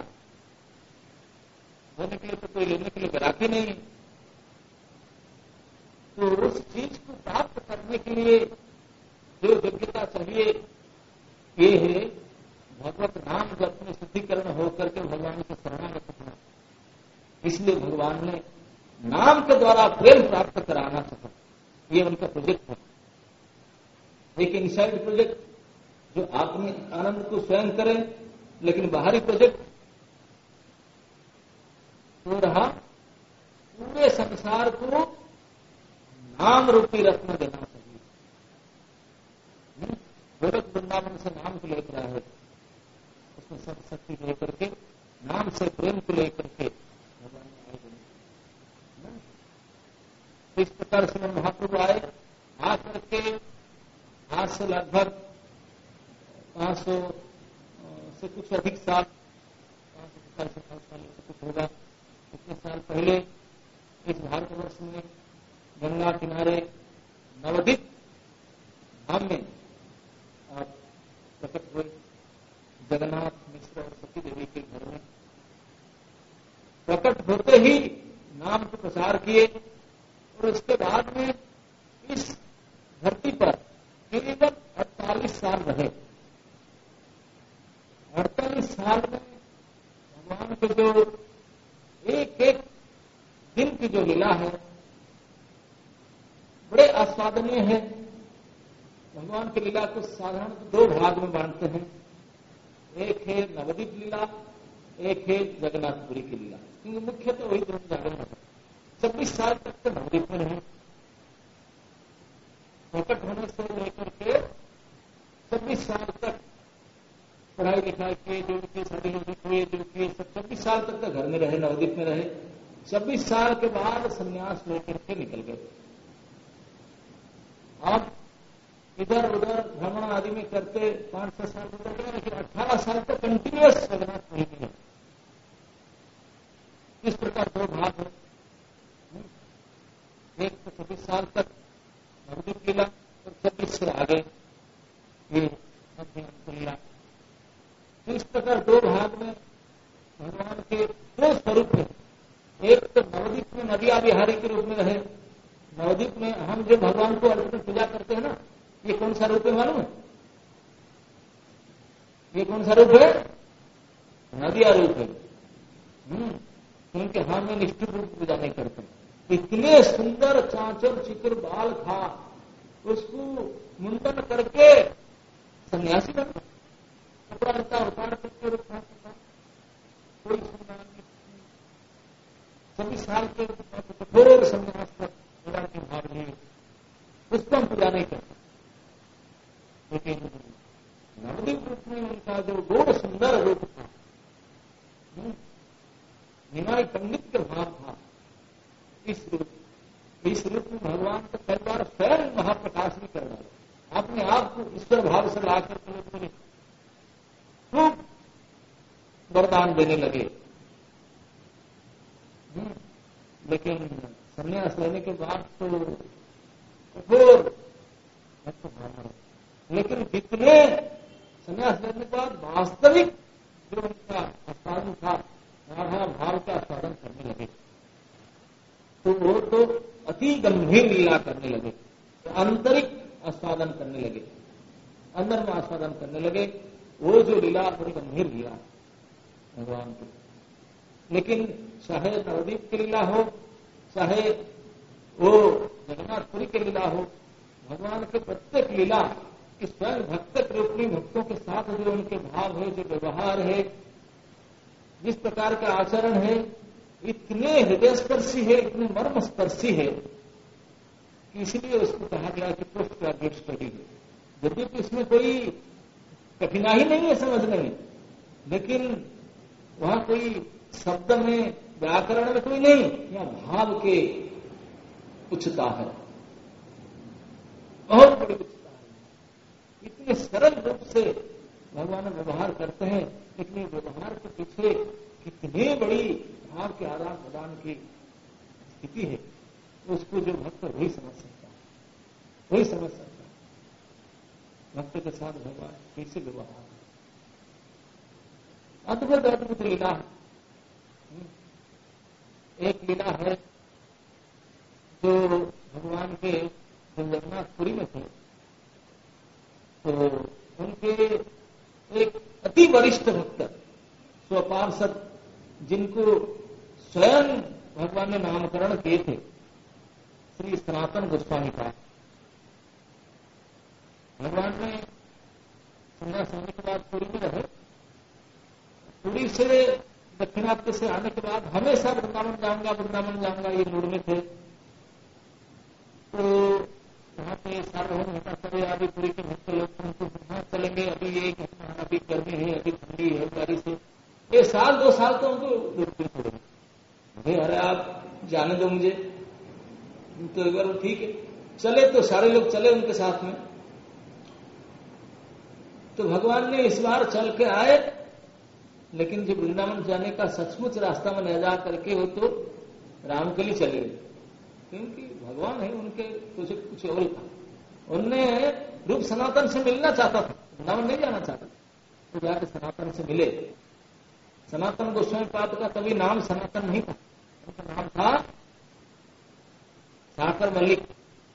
देने के लिए तो कोई लेने के लिए ग्राहक ही नहीं है। तो उस चीज को प्राप्त करने के लिए जो योग्यता चाहिए, ये है भगवत नाम जप में शुद्धिकरण होकर के भगवान के शरणागत होना। इसलिए भगवान ने नाम के द्वारा प्रेम प्राप्त कराना चाहा, ये उनका प्रोजेक्ट है। एक इनसाइड प्रोजेक्ट जो अपने आनंद को स्वयं करें, लेकिन बाहरी प्रोजेक्ट तो रहा पूरे संसार को नाम रूपी रत्न देना चाहिए। गोरख वृंदावन से नाम को लेकर आए, उसमें सब शक्ति लेकर के नाम से प्रेम को लेकर के भगवान ने आए। इस प्रकार से महाप्रभु आए, आकर के आज से लगभग पांच सौ से कुछ अधिक साल, पांच सौ साल से पांच साल से कुछ होगा, इतने साल पहले इस भारतवर्ष में गंगा किनारे नवद्वीप धाम में आप प्रकट हुए। जगन्नाथ मिश्र और सती देवी के घर में प्रकट होते ही नाम को प्रचार किए, और उसके बाद में इस धरती पर केवल अड़तालीस साल रहे। अड़तालीस साल में भगवान के जो एक एक दिन की जो लीला है बड़े आस्वादनीय है। भगवान की लीला को साधारण दो भाग में बांटते हैं, एक है नवद्वीप लीला, एक है जगन्नाथपुरी की लीला, क्योंकि मुख्य तो वही दोनों जगह है। छब्बीस साल तक तो नवद्वीप में रहे, प्रकट होने से लेकर के छब्बीस साल तक पढ़ाई लिखाई के जो के शादी हुए, जो के सब छब्बीस साल तक तो घर में रहे, नवद्वीप में रहे। छब्बीस साल के बाद संन्यास लेकर के निकल गए। अब इधर उधर भ्रमण आदि में करते पांच छह साल गुजर गए, लेकिन अठारह साल तक कंटिन्यूअस जगन्नाथ नहीं मिले। इस प्रकार दो भाग है, एक तो छब्बीस साल तक नवद्वीप लीला और छब्बीस से आगे ये मध्य लीला। इस प्रकार दो भाग में भगवान के दो स्वरूप हैं, एक तो नवदीप में नदिया बिहारी के रूप में रहे। नवदीप में हम जो भगवान को अर्थ में पूजा करते हैं ना, ये कौन सा रूप है मालूम है? ये कौन सा रूप है? नदिया रूप है। हम्म क्योंकि हम निष्ठुर रूप पूजा नहीं करते। इतने सुंदर चांचर चिकुर बाल था, उसको मुंडन करके सन्यासी बन गया, कपड़ा लता उतार करके रखा था, कोई सुनना नहीं। सभी साल के कठोर संन्यास पर पूजा के भाग लिए, उसको हम पूजा नहीं करते। लेकिन नवदीप रूप में उनका जो गौर सुंदर रूप था, निमाई पंडित के भाव था, इस रूप इस रूप में भगवान को कई बार स्वयं महाप्रकाश भी कर डाला। अपने आप को ईश्वर भाव से लाकर के खूब वरदान देने लगे। लेकिन संन्यास लेने के बाद तो कठोर, लेकिन जितने संन्यास लेने के बाद वास्तविक जो उनका आस्वादन था, राधा भाव का आस्वादन करने लगे, तो वो तो अति गंभीर लीला करने लगे, तो आंतरिक आस्वादन करने लगे, अंदर में आस्वादन करने लगे। वो जो लीला बड़ी गंभीर लीला भगवान की। लेकिन चाहे नवदीप की लीला हो, चाहे वो जगन्नाथपुरी की लीला हो, भगवान के प्रत्येक लीला कि स्वयं भक्त रूपी भक्तों के साथ जो उनके भाव है, जो व्यवहार है, जिस प्रकार का आचरण है, इतने हृदय स्पर्शी है, इतने मर्म स्पर्शी है कि इसलिए उसको कहा गया कि पोस्ट ग्रेजुएट स्टडी है। यद्यपि इसमें कोई कठिनाई नहीं है समझने में, लेकिन वहां कोई शब्द में, व्याकरण में कोई नहीं, या भाव के उच्चता है, बहुत बड़ी उच्चता है। इतने सरल रूप से भगवान व्यवहार करते हैं, लेकिन व्यवहार के पीछे कितनी बड़ी भाव के आदान प्रदान की स्थिति है, उसको जो भक्त वही समझ सकता है, वही समझ सकता है भक्त के साथ भगवान कैसे व्यवहार। अद्भुत अद्भुत लीला। एक लीला है जो भगवान के जगन्नाथपुरी में थे, तो उनके एक अति वरिष्ठ भक्त स्वपार्षद, जिनको स्वयं भगवान ने नामकरण किए थे, श्री सनातन गोस्वामी का। भगवान ने संन्यास होने के बाद पुरी में रहे। पुरी से दक्षिणात्य से आने के बाद हमेशा वृंदावन जाऊंगा वृंदावन जाऊंगा ये मूड में थे। तो वहां पे सार्वभौम होता चले, अभी पुरी के भक्त लोग उनको वहां चलेंगे, अभी ये अभी गर्मी है, अभी ठंडी है बारिश है, ये साल दो साल तो उनको रुकते पड़ेंगे। अरे अरे आप जाने दो मुझे, तो एक बार ठीक है चले, तो सारे लोग चले उनके साथ में। तो भगवान ने इस बार चल के आए, लेकिन जब वृंदावन जाने का सचमुच रास्ता में न जा करके वो तो राम के लिए चले गए, क्योंकि भगवान है उनके कुछ कुछ और था। उनने रूप सनातन से मिलना चाहता था, वृंदावन नहीं जाना चाहता, तो जाकर सनातन से मिले। सनातन गोस्वामी पाद का कभी नाम सनातन नहीं था, उनका नाम था साकर मलिक।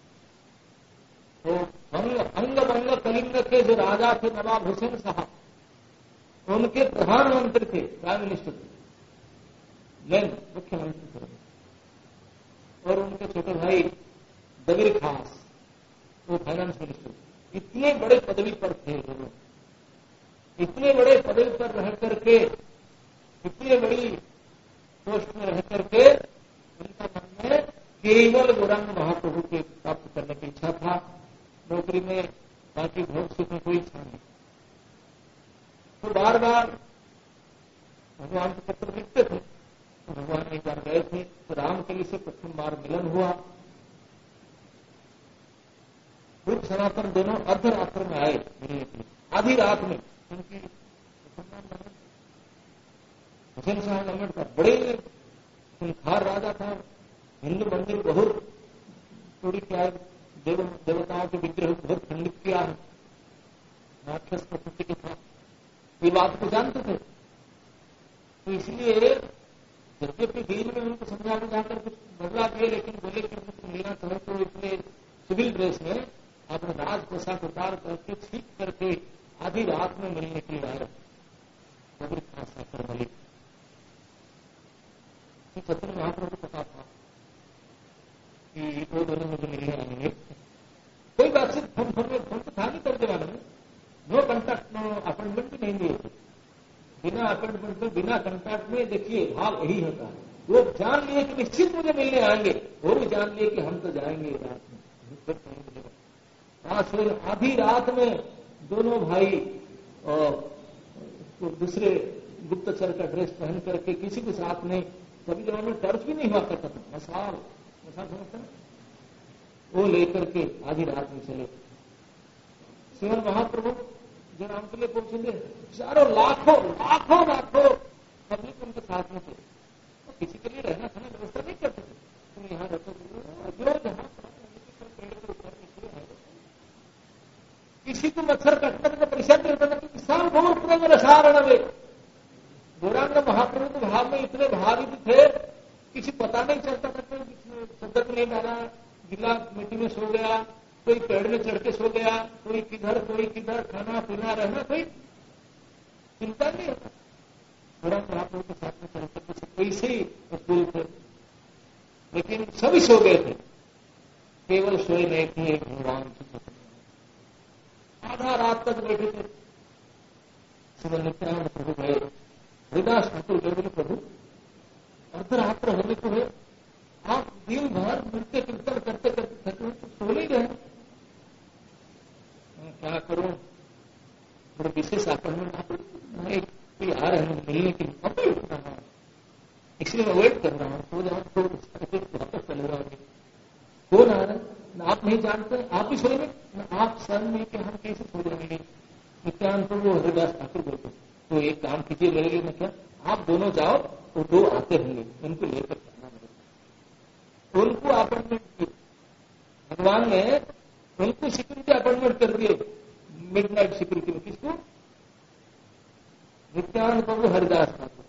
तो अंग बंग कलिंग के जो राजा थे नवाब हुसैन साहब, उनके प्रधानमंत्री थे, प्राइम मिनिस्टर थे, लेन मुख्यमंत्री थे। और उनके छोटे भाई दबीर खास, वो फाइनेंस मिनिस्टर। इतने बड़े पदवी पर थे दोनों, इतने बड़े पदवी पर रह करके, इतनी बड़ी पोस्ट में रह करके उनका मन में केवल गौरांग महाप्रभु के प्राप्त करने की इच्छा था, नौकरी में बाकी भोग सुख में कोई इच्छा नहीं। तो बार बार भगवान के पत्र लिखते थे। तो भगवान एक बार गए थे, तो राम के लिए से प्रथम बार मिलन हुआ। रूप सनातन दोनों अर्धरात्र में आए मिलने के लिए, आधी रात में। उनकी हुसैन शाह नमन का बड़े खूंखार राजा था, हिंदू मंदिर बहुत थोड़ी क्या देव देवताओं के विग्रह बहुत खंडित किया है राक्षस प्रकृति के साथ, ये बात को जानते थे। तो इसलिए यद्यपि बीच में उनको समझा बुझाकर कुछ बदला दिए, लेकिन बोले कि मुझे मिलना चाहे तो इतने सिविल ड्रेस में अपने राज पोशाक उतार करके ठीक करके आधी रात में मिलने के लिए आए कबीर खान साकर मलिक। छत्र महाप्रभु को पता था कि दो दोनों मुझे मिलने आएंगे। कोई बातचीत फोन फोन में फोन तो था नहीं कर जमाने में, नो कंटैक्ट नो अपॉइंटमेंट भी नहीं दिए थे। बिना अपॉइंटमेंट में बिना कंटैक्ट में देखिए भाव यही होता है। वो जान लिए कि निश्चित मुझे मिलने आएंगे, वो भी जान लिए कि हम तो जाएंगे रात में। आज फिर आधी रात में दोनों भाई और तो दूसरे गुप्तचर का ड्रेस पहन करके किसी के साथ नहीं, कभी जमाने में टर्च भी नहीं हुआ करता था, मसाल मसाल समझता है, वो लेकर के आधी रात में चले। श्रीमन महाप्रभु जब राम के लिए पहुंचेंगे, चारों लाखों लाखों लाखों पब्लिक उनके साथ में थे। तो किसी के लिए रहना खाना व्यवस्था नहीं करते थे, तुम यहाँ रहते जो जहां किसी को मच्छर कटने का परिषद नहीं होता था। किसान बहुत पूरे में रसारण वे गौरांग महाप्रभु के भाव में इतने भावित थे, किसी पता नहीं चलता था। कोई सदक नहीं डाला, गिला मिट्टी में सो गया, कोई पेड़ में चढ़ के सो गया, कोई किधर कोई किधर, खाना पीना रहना कोई चिंता नहीं होता। गौरांग महाप्रभु के साथ में चलते कुछ ऐसे ही स्कूल थे, लेकिन सभी सो गए थे, केवल सोए नहीं थे भगवान की। आधा रात तक बैठे थे। श्रीमन नित्यानंद प्रभु गए, हरिदास ठाकुर गए, बोले प्रभु अर्धरात्र होने को है, आप दिन भर नृत्य कीर्तन करते करते थके तो सो नहीं गए, क्या करूं? बड़े विशेष अपॉइंटमेंट कोई आ रहे हैं मिलने के लिए, अब भी उठना है, इसलिए मैं वेट कर रहा हूं, सो जाऊं तो वापस चले जाओगे। कौन आ रहा है? आप नहीं जानते, आप भी सोएंगे, आप स्वयं नहीं कि हम कैसे सो जाएंगे। नित्यानंद प्रभु हरिदास ठाकुर बोलते, तो एक काम कीजिए मेरे लिए, मैं क्या, आप दोनों जाओ, वो दो आते होंगे, उनको लेकर जाना मेरे। उनको अपॉइंटमेंट की भगवान ने, उनको सिक्योरिटी अपॉइंटमेंट कर दिए, मिडनाइट सिक्योरिटी में। किसको? नित्यानंद प्रभु हरिदास ठाकुर।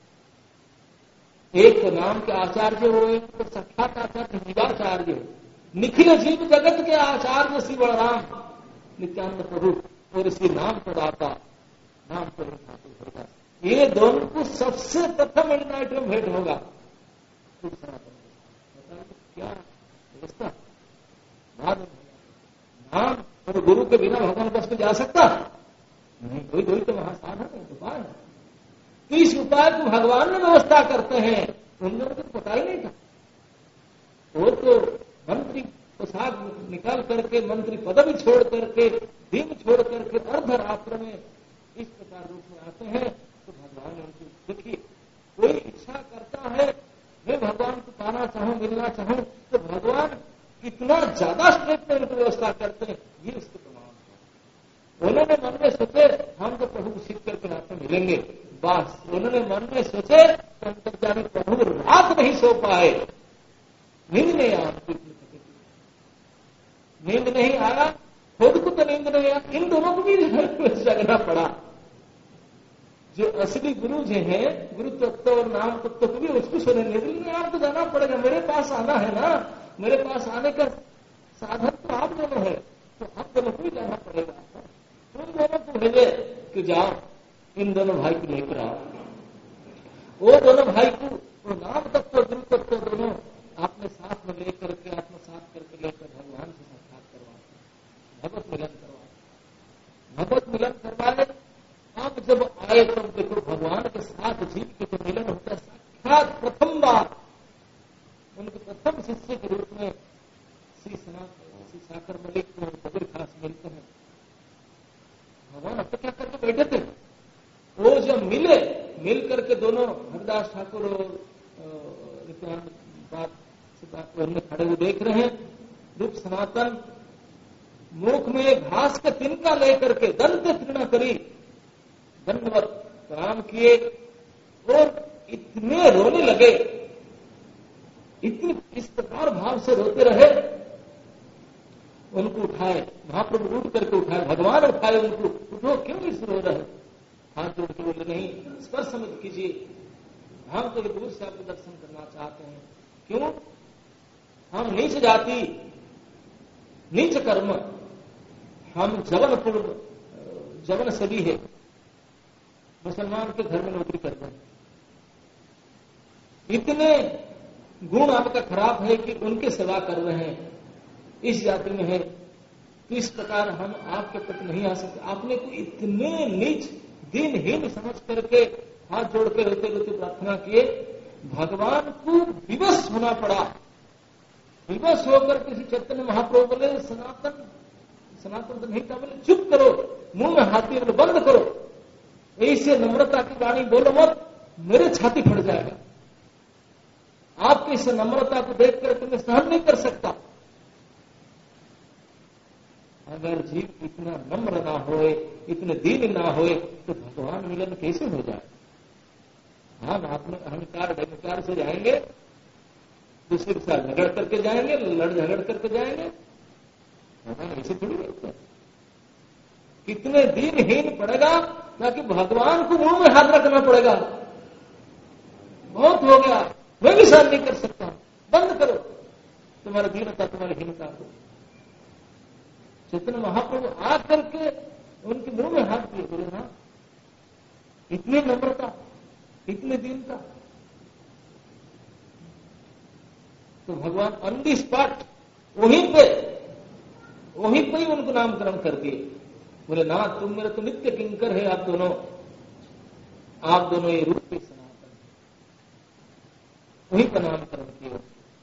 एक नाम के आचार्य हुए, तो साक्षात आचार्य जीवाचार्य, निखिल जीव जगत के आचार्य श्री बलराम नित्यानंद प्रभु और श्री नाम प्रदाता नाम प्रभु ठाकुर हरिदास, ये दोनों को सबसे प्रथम मिडनाइट में भेंट होगा। क्या व्यवस्था, नाम और गुरु के बिना भगवान बस में जा सकता नहीं, कोई कोई तो महासाधन है, उपाय है। तो इस उपाय को भगवान ने व्यवस्था करते हैं, उन लोगों को पता ही नहीं था। वो तो मंत्री पोशाक निकाल करके, मंत्री पदवी छोड़ करके, दिन छोड़ करके अर्धरात्र में इस प्रकार रूप में आते हैं, तो भगवान उनको देखिए, कोई इच्छा करता है मैं भगवान को पाना चाहूं, मिलना चाहूं, तो भगवान इतना ज्यादा स्ट्रेट में उनको व्यवस्था करते हैं, ये उसके प्रमाण है। उन्होंने मन में सोचे हम तो प्रभु को सीख करके रात में मिलेंगे, बस उन्होंने मन में सोचे तो अंतर्जामी प्रभु रात नहीं सो पाए, नींद नहीं आया, नींद नहीं आया, खुद को तो नींद नहीं आया, इन दोनों को भी जगना पड़ा। जो असली गुरु जो है, गुरु तत्व और नाम तत्व को भी उसको सुने, नींद में आपको जाना पड़ेगा, मेरे पास आना है ना, मेरे पास आने का साधन तो आप दोनों है, तो आप दोनों को भी जाना पड़ेगा। उन दोनों को भेजे कि जाओ इन दोनों भाई को लेकर आओ। वो दोनों भाई को वो नाम तत्व गुरु तत्व दोनों आपने साथ में लेकर के, आत्मसात करके लेकर भगवान से साक्षात करवा, भगवत मिलन करवा, भगवत मिलन करवाए। आप जब आए तब देखो भगवान के साथ जीव के जो मिलन होता है, साक्षात प्रथम बार उनके प्रथम शिष्य के रूप में श्री सनातन श्री साकर मलिक को कबीर खास मिलते हैं। भगवान अब तक क्या करके बैठे थे, वो जब मिले, मिल करके दोनों हरिदास ठाकुर और नित्यानंद बात खड़े हुए देख रहे हैं, रूप सनातन मुख में घास के तिनका लेकर के दंत तृण करी दंडवत प्रणाम किए और इतने रोने लगे, इतनी इस प्रकार भाव से रोते रहे। उनको उठाए, महाप्रभु उठ करके उठाए, भगवान उठाए उनको, उठो क्यों इस रो रहे, हाथ जोड़ के बोले नहीं स्पर्श मत कीजिए, हम तो दूर से आपके दर्शन करना चाहते हैं। क्यों? हम नीच जाति, नीच कर्म, हम जवन पूर्व जवन सभी है, मुसलमान के घर में नौकरी करते हैं। इतने गुण आपका खराब है कि उनके सेवा कर रहे हैं, इस जाति में है, तो इस प्रकार हम आपके प्रति नहीं आ सकते। आपने को इतने नीच दीनहीन समझ करके हाथ जोड़ के रोते रोते प्रार्थना किए, भगवान को विवश होना पड़ा। विवश होकर किसी चैतन्य महाप्रभु बोले सनातन सनातन तो नहीं था, बोले चुप करो, मुंह में हाथी बोले बंद करो, ऐसे नम्रता की वाणी बोलो मत, मेरे छाती फट जाएगा। आपकी इस नम्रता को देखकर तुम्हें सहन नहीं कर सकता। अगर जीव इतना नम्र ना होए, इतने दीन ना होए, तो भगवान मिलन कैसे हो जाए? हम आत्म अहंकार अहंकार से जाएंगे, दूसरे के साथ झगड़ करके जाएंगे, लड़ झगड़ करके जाएंगे, भगवान ऐसे थोड़ी रहते हैं। कितने दीनहीन पड़ेगा, ताकि भगवान को मुंह में हाथ रखना पड़ेगा। बहुत हो गया, मैं भी सहन नहीं कर सकता, बंद करो तुम्हारी दीनता, तुम्हारी हीनता को। चैतन्य महाप्रभु आकर के उनके मुंह में हाथ दिए, बोले ना इतनी नम्रता, इतनी दीनता। तो भगवान ऑन दी स्पॉट वहीं पे वहीं पे ही उनको नामकरण कर दिए। बोले ना तुम मेरे तो नित्य किंकर है, आप दोनों आप दोनों ये रूप पे सनातन, वहीं का नामकरण किया।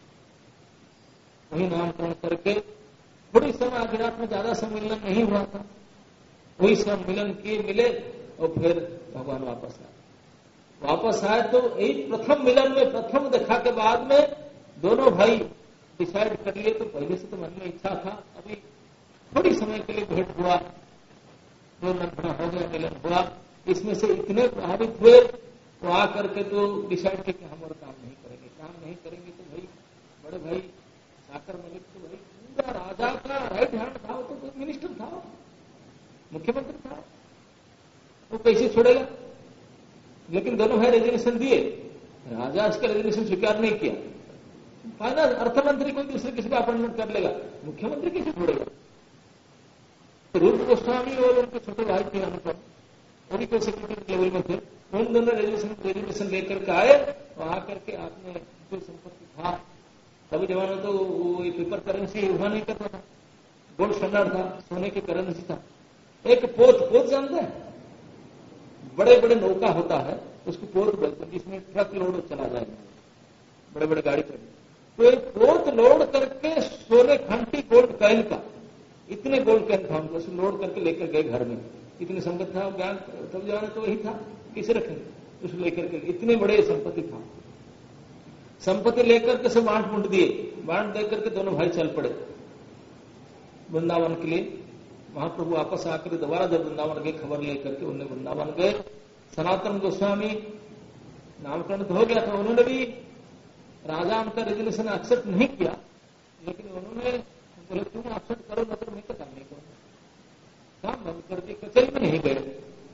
वही नामकरण करके थोड़ी समय आखिरात में ज्यादा सम्मिलन नहीं हुआ था, वही सम्मिलन किए, मिले और फिर भगवान वापस आए। वापस आए तो एक प्रथम मिलन में, प्रथम देखा के बाद में दोनों भाई डिसाइड कर लिए। तो पहले से तो मन में इच्छा था, अभी थोड़ी समय के लिए भेंट हुआ, दो लंघना हो गया, मिलन हुआ, इसमें से इतने प्रभावित हुए तो आकर के तो डिसाइड किया कि हम और काम नहीं करेंगे। काम नहीं करेंगे तो भाई बड़े भाई साकर मलिक तो भाई पूरा राजा का राइट हैंड था, वो तो कोई मिनिस्टर था, मुख्यमंत्री था, वो कैसे छोड़ेगा? लेकिन दोनों भाई रेजिग्नेशन दिए, राजा इसका रेजिग्नेशन स्वीकार नहीं किया। फाइनल अर्थमंत्री कोई दूसरे किसी का अपॉइंटमेंट कर लेगा, मुख्यमंत्री कैसे छोड़ेगा? तो रूप गोस्वामी और उनके छोटे भाई थे अनुपम, वो भी कोई सेक्रेटरी लेवल में थे, उन दोनों रेजिग्नेशन रेजिग्नेशन लेकर के आए और आकर के आपने कोई संपत्ति था, तभी जमाना तो वो पेपर करेंसी हुआ नहीं करता था, गोल्ड स्टैंडर्ड था, सोने की करेंसी था। एक पोत, पोत जानते हैं, बड़े बड़े नौका होता है, उसको पोत बोलते हैं, जिसमें ट्रक लोड चला जाएगा, बड़े बड़े गाड़ी चले, तो एक पोत लोड करके सोने खंटी गोल्ड कैन का, इतने गोल्ड कैन था उनको, उसको लोड करके लेकर गए घर में। इतनी संपत्ति था, ज्ञान तब जमाना तो वही था, किसे रखेंगे, उसको लेकर के, इतने बड़े संपत्ति था। संपत्ति लेकर के सब बांट बूंट दिए, बांट दे करके दोनों भाई चल पड़े वृंदावन के लिए। महाप्रभु वापस आकर दोबारा जब वृंदावन गए, खबर लेकर के उन्हें वृंदावन गए। सनातन गोस्वामी नामकरण तो हो गया था, उन्होंने भी राजा उनका रेजिग्नेशन एक्सेप्ट नहीं किया, लेकिन उन्होंने बोले तुम एक्सेप्ट करो, मतलब मैं तो काम नहीं करूंगा, काम बंद कर दिए, कचहरी में नहीं गए,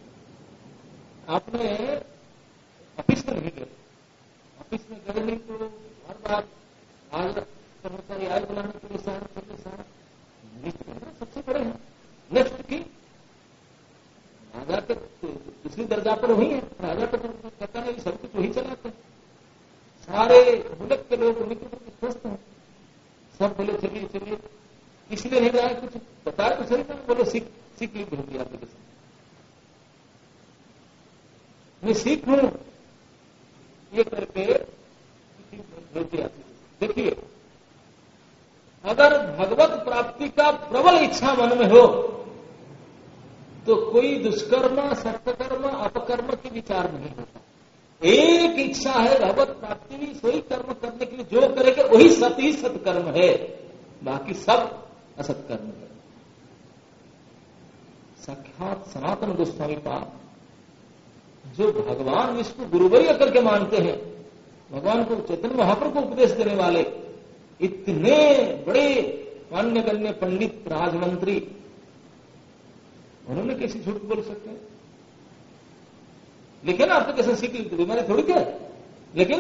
आपने ऑफिस में नहीं गए, ऑफिस में गए नहीं तो हर बार आज कर्मचारी आय बनाने के लिए साहब करके साहब सबसे बड़े हैं, नेक्स्ट की राजा के दूसरी दर्जा पर वही है, राजा को कहता नहीं, सब कुछ वही चलाते हैं, सारे मुल्क के लोग उन्हीं के प्रति स्वस्थ हैं, सब बोले चलिए चलिए, इसलिए नहीं रहा, कुछ बताया तो सही था, बोले सीख सीख ली भेज दिया एप्लीकेशन, मैं सीख हूं ये करके भेज दिया। देखिए अगर भगवत प्राप्ति का प्रबल इच्छा मन में हो तो कोई दुष्कर्म, सत्कर्म, अपकर्म के विचार नहीं होता। एक इच्छा है भगवत प्राप्ति भी, सोई कर्म करने के लिए जो करेगा वही सत ही सत्कर्म है, बाकी सब असत्कर्म है। साक्षात सनातन गोस्वामी पाद जो भगवान जिसको गुरुवर्य करके मानते हैं, भगवान को चैतन्य महाप्रभु को उपदेश देने वाले इतने बड़े मान्य गण्य पंडित राजमंत्री, उन्होंने कैसे झूठ बोल सकते हैं? लेकिन आप तो कैसे सीख ली, बीमारी थोड़ी क्या है, लेकिन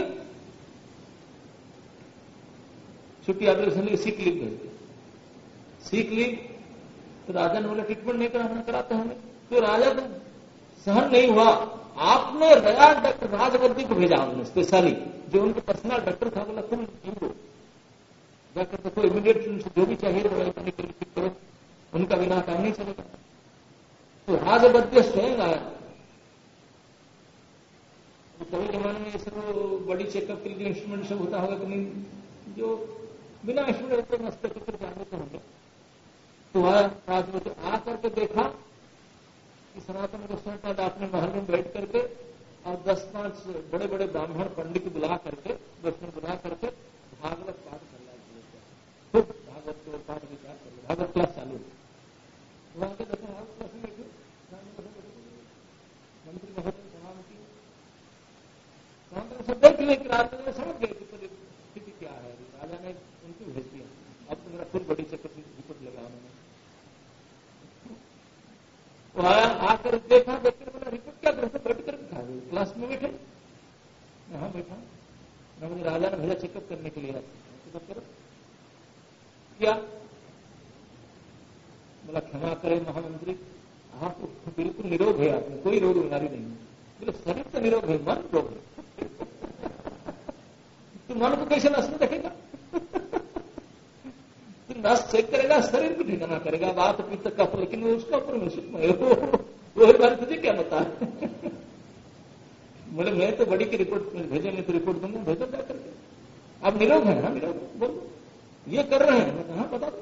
छुट्टी एप्लीकेशन में सीख लीव भेज दी, सीख लीव। तो राजा ने बोला ट्रीटमेंट नहीं कराना, कराते हमें। तो राजा को सहन नहीं हुआ, आपने गया डॉक्टर राजवर्दी को भेजा उन्होंने स्पेशली, जो उनके पर्सनल डॉक्टर था। बोला तुम जाकर तो इमीडिएट जो भी चाहिए दवाई पानी के लिए ठीक करो, उनका बिना काम नहीं चलेगा। तो राजवर्दी स्वयं आया। तो कभी जमाने में सब बड़ी चेकअप के लिए इंस्ट्रूमेंट सब होता होगा कि नहीं, जो बिना इंस्ट्रूमेंट होते मस्त फिक्र जाने से होंगे। तो आया राजवर्दी, आकर के देखा कि सनातन गोस्वामी पाद अपने महल में बैठ करके और दस पांच बड़े बड़े ब्राह्मण पंडित बुला करके, दर्शन बुला करके भागवत पाठ कर रहा है। खूब भागवत के पाठ विचार कर लो, भागवत क्लास चालू। वहां के देखो भागवत क्लास में बैठे मंत्री महोदय प्रणाम की, सब देख लिया कि राजा ने समझ गए कि स्थिति क्या है। राजा ने उनको भेज दिया, अब तो मेरा खुद बड़ी चक्कर रिपोर्ट लगा उन्होंने। वो आया, आकर देखा, देखकर बोला रिपोर्ट क्या करते, बैठ कर खा गए, क्लास में बैठे। हाँ बैठा, मुझे राजा ने भेजा चेकअप करने के लिए। चेकअप करो क्या? बोला क्षमा करें महामंत्री, आप तो बिल्कुल निरोग है, आपने कोई रोग बीमारी नहीं है। बोले शरीर तो निरोग है, मन रोग है। तो मन को कैसे नस में रखेगा? नस चेक करेगा, शरीर को ठिकाना करेगा, बात पित्त कफ, लेकिन वो उसका ऊपर में सुख में वो बारे तुझे क्या बता। बोले मैं तो बड़ी की रिपोर्ट भेजे, मैं तो रिपोर्ट दूंगा, भेजो जा करके। आप निरोग है? हाँ निरोग, बोलो ये कर रहे हैं। मैं कहा बता दो,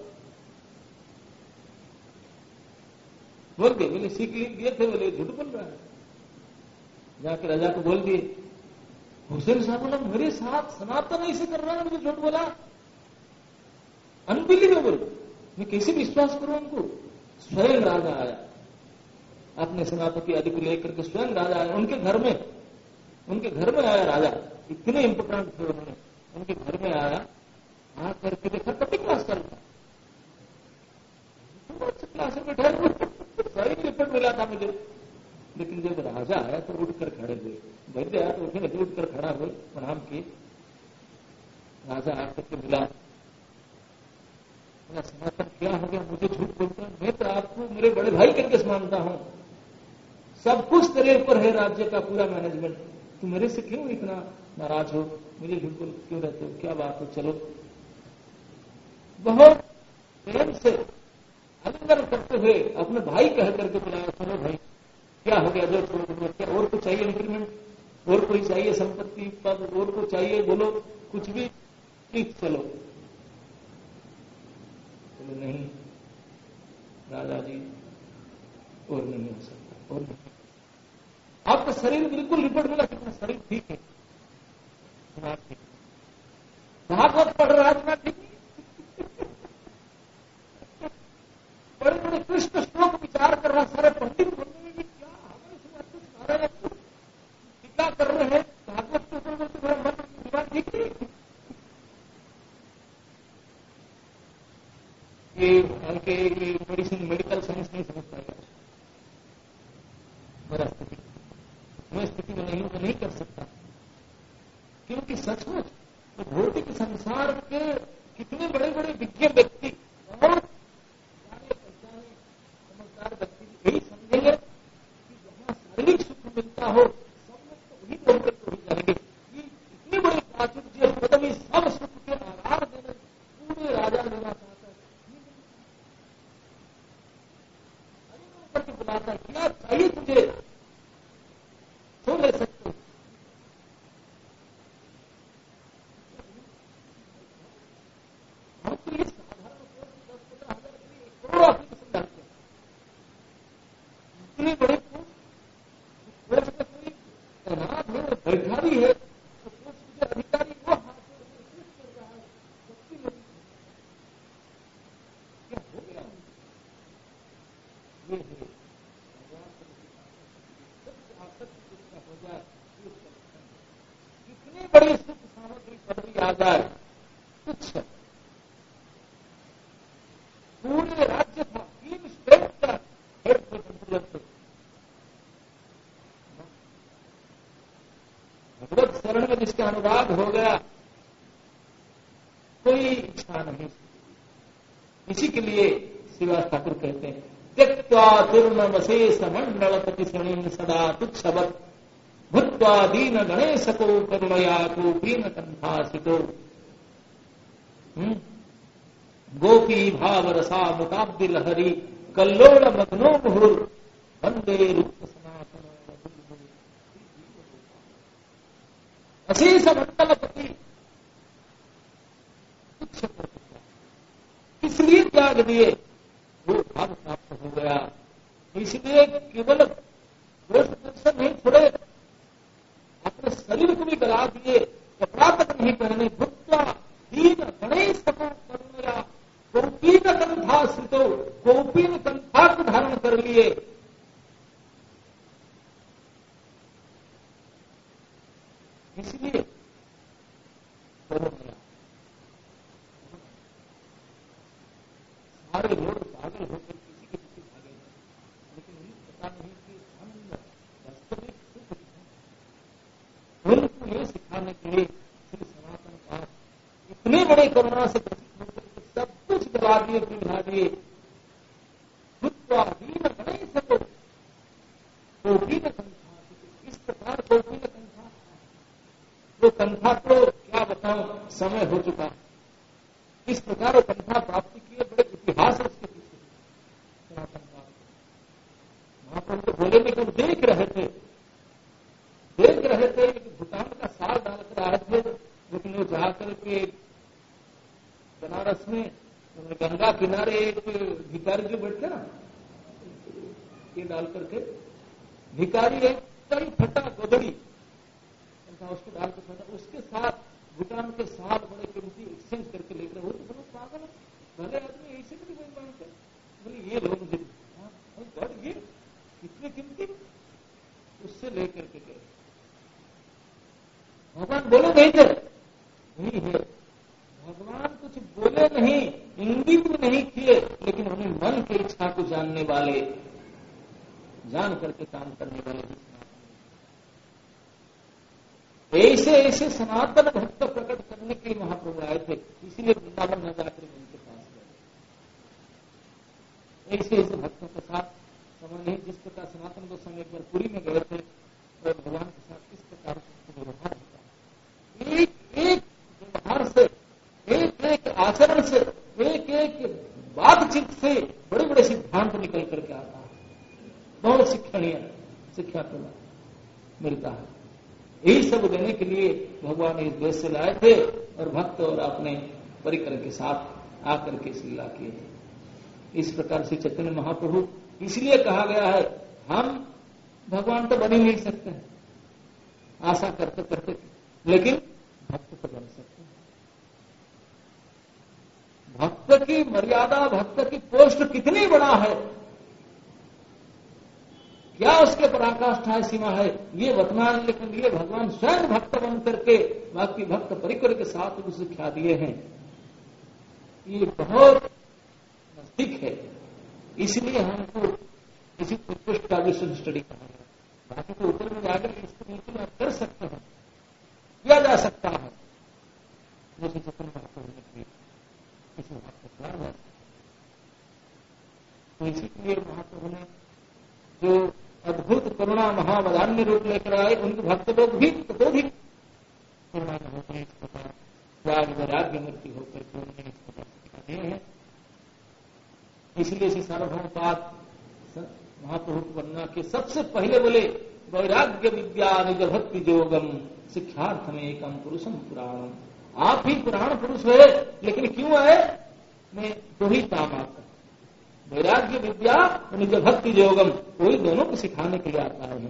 बोल गए। बोले सीख दिए थे, बोले झूठ बोल रहा है। जाके राजा को बोल दिए। हुसैन साहब बोला मेरे साथ सनातन ऐसे कर रहा है, मुझे झूठ बोला, अनबिलीवेबल, मैं कैसे विश्वास करूं उनको। स्वयं राजा आया, अपने सेनापति आदि को लेकर के स्वयं राजा आया उनके घर में, उनके घर में आया राजा, इतने इंपोर्टेंट थे उन्होंने। उनके घर में आया, आकर के देखा कभी क्लास चलता, क्लास में बैठा, सही रिपोर्ट मिला था मुझे। लेकिन जब राजा आया तो उठकर खड़े हुए, वैद्य आया तो उठे नहीं, उठकर खड़ा हुए, प्रणाम किए। राजा आकर के मिला, सनातन क्या हो गया, मुझे झूठ बोलता है, मैं तो आपको मेरे बड़े भाई करके मानता हूं, सब कुछ तेरे ऊपर है, राज्य का पूरा मैनेजमेंट, तू मेरे से क्यों इतना नाराज हो, मुझे झूठ बोल क्यों रहते हो, क्या बात हो। चलो बहुत प्रेम से आलिंगन करते हुए अपने भाई कह करके बुलाया, चलो भाई क्या हो गया, जो छोड़ो, क्या और कुछ चाहिए इंक्रीमेंट, और कोई चाहिए संपत्ति पद, और कुछ चाहिए, बोलो कुछ भी, ठीक चलो। बोले नहीं राजा जी, और नहीं हो सकता, और नहीं। आपका शरीर बिल्कुल रिपोर्ट मिला, कितना शरीर ठीक है, ठीक, भागवत पढ़ रहा है, ठीक, बड़े बड़े कृष्ण श्लोक विचार कर रहा, सारे पंडित बोलने में भी क्या हमारे टीका कर रहे हैं भागवत के ऊपर, तुम्हारा मन दिमाग ठीक है। ये हल्के ये मेडिसिन मेडिकल साइंस नहीं समझ पाएगा, मेरा स्थिति मैं स्थिति में नहीं हूं, तो नहीं कर सकता। क्योंकि सचमुच तो भौतिक संसार के कितने बड़े बड़े विज्ञ व्यक्ति और समझदार व्यक्ति यही समझेंगे कि जहां शारीरिक सुख मिलता हो सब लोग तो वही बोलते तो वही जाएंगे कि इतनी बड़ी प्राचुर्य पदवी सब सुख के आधार देने पूरे राजा लेना चाहता है, करके बुलाता है, क्या चाहिए तुझे तो ले सकते हो। हम तो ये साधारण दस पंद्रह हजार की करोड़ एप्लीकेशन डालते हैं, इतनी बड़ी पोस्ट में कोई तैनात है, बैठा भी है, तो पोस्ट के अधिकारी वो हाथ कर रहा है, शक्ति नहीं, क्या हो गया ये है हो जाए, कितनी बड़ी सुख सामग्री पदवी आ जाए, कुछ पूरे राज्य था, तीन स्टेट का हेड थे कंट्रोलर थे। भगवत शरण में जिसके से अनुराग हो गया, कोई इच्छा नहीं। इसी के लिए श्रीवास ठाकुर कहते हैं, त्यक्त्वा तीर्णमशेष मंडलपति श्रेणी सदा तुच्छवत् भूत्वा दीन गणेशको करुणया कोपीन कंठासितो गोपी भाव रसा मुकाब्दि लहरी कल्लोल मग्नो मुहुर वंदे रूप सनातन अशेष मंडलपति इसलिए त्याग दिए, वो भाव प्राप्त हो गया। इसलिए केवल दोष दर्शन नहीं छोड़े, अपने शरीर को भी गला दिए, कपड़ा तक नहीं पहने। भुक्त्वा दीन गणेश को करुणया कौपीन कंथा स्थितो, कौपीन कंथा को धारण कर लिए। इसलिए करुणया सारे लोग पागल होकर किसी के पीछे भागे, लेकिन उन्हें पता नहीं कि हम वास्तविक सुख उनको ये सिखाने के लिए श्री सनातन पाठ इतने बड़े करुणा से ग्रसित होकर सब कुछ गवा दिए, पिघला दिए। दीन गणेश को कौपीन कंथा, इस प्रकार कौपीन कंथा, वो कंथा तो क्या बताऊं, समय हो चुका। इस प्रकार वो कंथा प्राप्ति किए, बड़े इतिहास है उसके पीछे। सनातन पाठ महाप्रभु तो बोले में जब देख रहे थे देख रहे थे कि भूटान का साल डाल कर आए थे, लेकिन वो जाकर के बनारस में गंगा किनारे एक भिकारी जो बैठते ना, ये डाल करके भिकारी एक कई फटा गोदड़ी उसको डाल कर फटा, उसके साथ भूटान के साल बड़े कीमती एक्सचेंज करके लेकर, वो तो समझ पागल है, भले आदमी ऐसे भी नहीं मानते। बोले ये लोग मुझे गढ़ ये कितने कीमती, उससे लेकर के गए। भगवान बोले नहीं थे, नहीं है, भगवान कुछ बोले नहीं, इंगित भी नहीं किए, लेकिन उन्हें मन की इच्छा को जानने वाले, जान करके काम करने वाले ऐसे ऐसे सनातन भक्त प्रकट करने के लिए महाप्रभु आए थे। इसीलिए वृंदावन न जाकर उनके पास गए। ऐसे ऐसे भक्तों के साथ समय नहीं, जिस प्रकार सनातन गोस्वामी एक बार पुरी में गए थे और भगवान के साथ किस प्रकार से व्यवहार होता है, एक एक व्यवहार से, एक एक आचरण से, एक एक बातचीत से बड़े बड़े सिद्धांत निकल करके आता है। बहुत शिक्षणीय शिक्षा को मिलता है। यही सब देने के लिए भगवान इस देश से लाए थे और भक्त और अपने परिकर के साथ आकर के इस लीला किए थे। इस प्रकार से चैतन्य महाप्रभु, इसलिए कहा गया है हम भगवान तो बन ही नहीं सकते, आशा करते करते, लेकिन भक्त तो बन सकते हैं। भक्त की मर्यादा, भक्त की पोस्ट कितनी बड़ा है, क्या उसके पराकाष्ठा है, सीमा है, ये वर्तमान, लेकिन ये भगवान स्वयं भक्त बन करके बाकी भक्त परिकर के साथ उसे सिखा दिए हैं। ये बहुत नजदीक है, इसलिए हमको किसी उत्कृष्ट का विश्व स्टडी कहा है। बाकी तो ऊपर में जाकर इसको नीचे आप कर सकते हैं, किया जा सकता है, जैसे चतुर्थ भक्त होने के लिए किसी बात को किया जा सकता। तो इसी के लिए महाप्रभु ने जो अद्भुत करुणा महावदान्य रूप लेकर आए, उनके भक्त लोग भी ततोधिक करुणा में होते हैं। इस प्रकार त्याग वैराग्य मूर्ति होकर के उन्होंने इस प्रकार सिखाते हैं। इसलिए श्री सार्वभौमपाद महाप्रभु की वर्णना के सबसे पहले बोले वैराग्य विद्या निज भक्ति जोगम शिक्षार्थ में एकम पुरुषम पुराणम। आप ही पुराण पुरुष है, लेकिन क्यों आए, मैं दो ही काम आता, वैराग्य विद्या और निज भक्ति योगम, कोई दोनों को सिखाने के लिए आता है।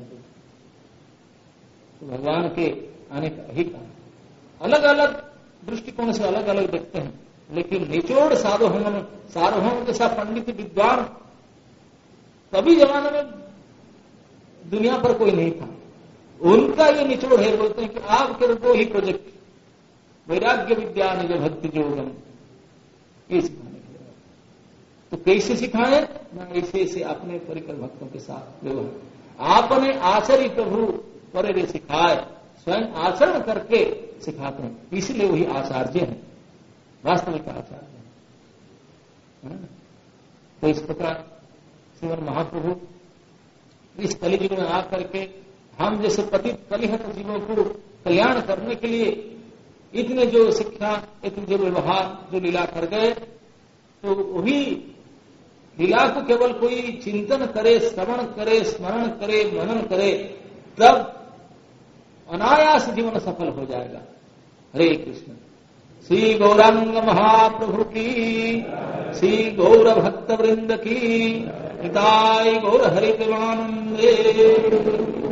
तो भगवान के आने का ही काम, अलग अलग दृष्टिकोण से अलग अलग देखते हैं, लेकिन निचोड़ सार्वभौम सार्वभौम के साथ पंडित विद्वान कभी जमाने में दुनिया पर कोई नहीं था, उनका ये निचोड़ है। बोलते हैं कि आपके दो ही प्रोजेक्ट, वैराग्य विद्या निज भक्ति योगम, ये सिखाने के लिए। तो कैसे सिखाए ना, ऐसे ऐसे अपने परिकर भक्तों के साथ व्यवहार आपने आचरित प्रभु पर सिखाए, स्वयं आचरण करके सिखाते हैं, इसलिए वही आचार्य हैं, वास्तविक आचार्य हैं। तो इस प्रकार श्रीमद् महाप्रभु इस कलियुग में आकर के हम जैसे पतित कलिहत जीवों को कल्याण करने के लिए इतने जो शिक्षा, इतने जो व्यवहार, जो लीला कर गए, तो वही लीला को केवल कोई चिंतन करे, श्रवण करे, स्मरण करे, मनन करे, तब अनायास जीवन सफल हो जाएगा। हरे कृष्ण। श्री गौरांग महाप्रभु की, श्री गौर भक्त वृंद की, निताय गौर हरि प्रेमानंदे।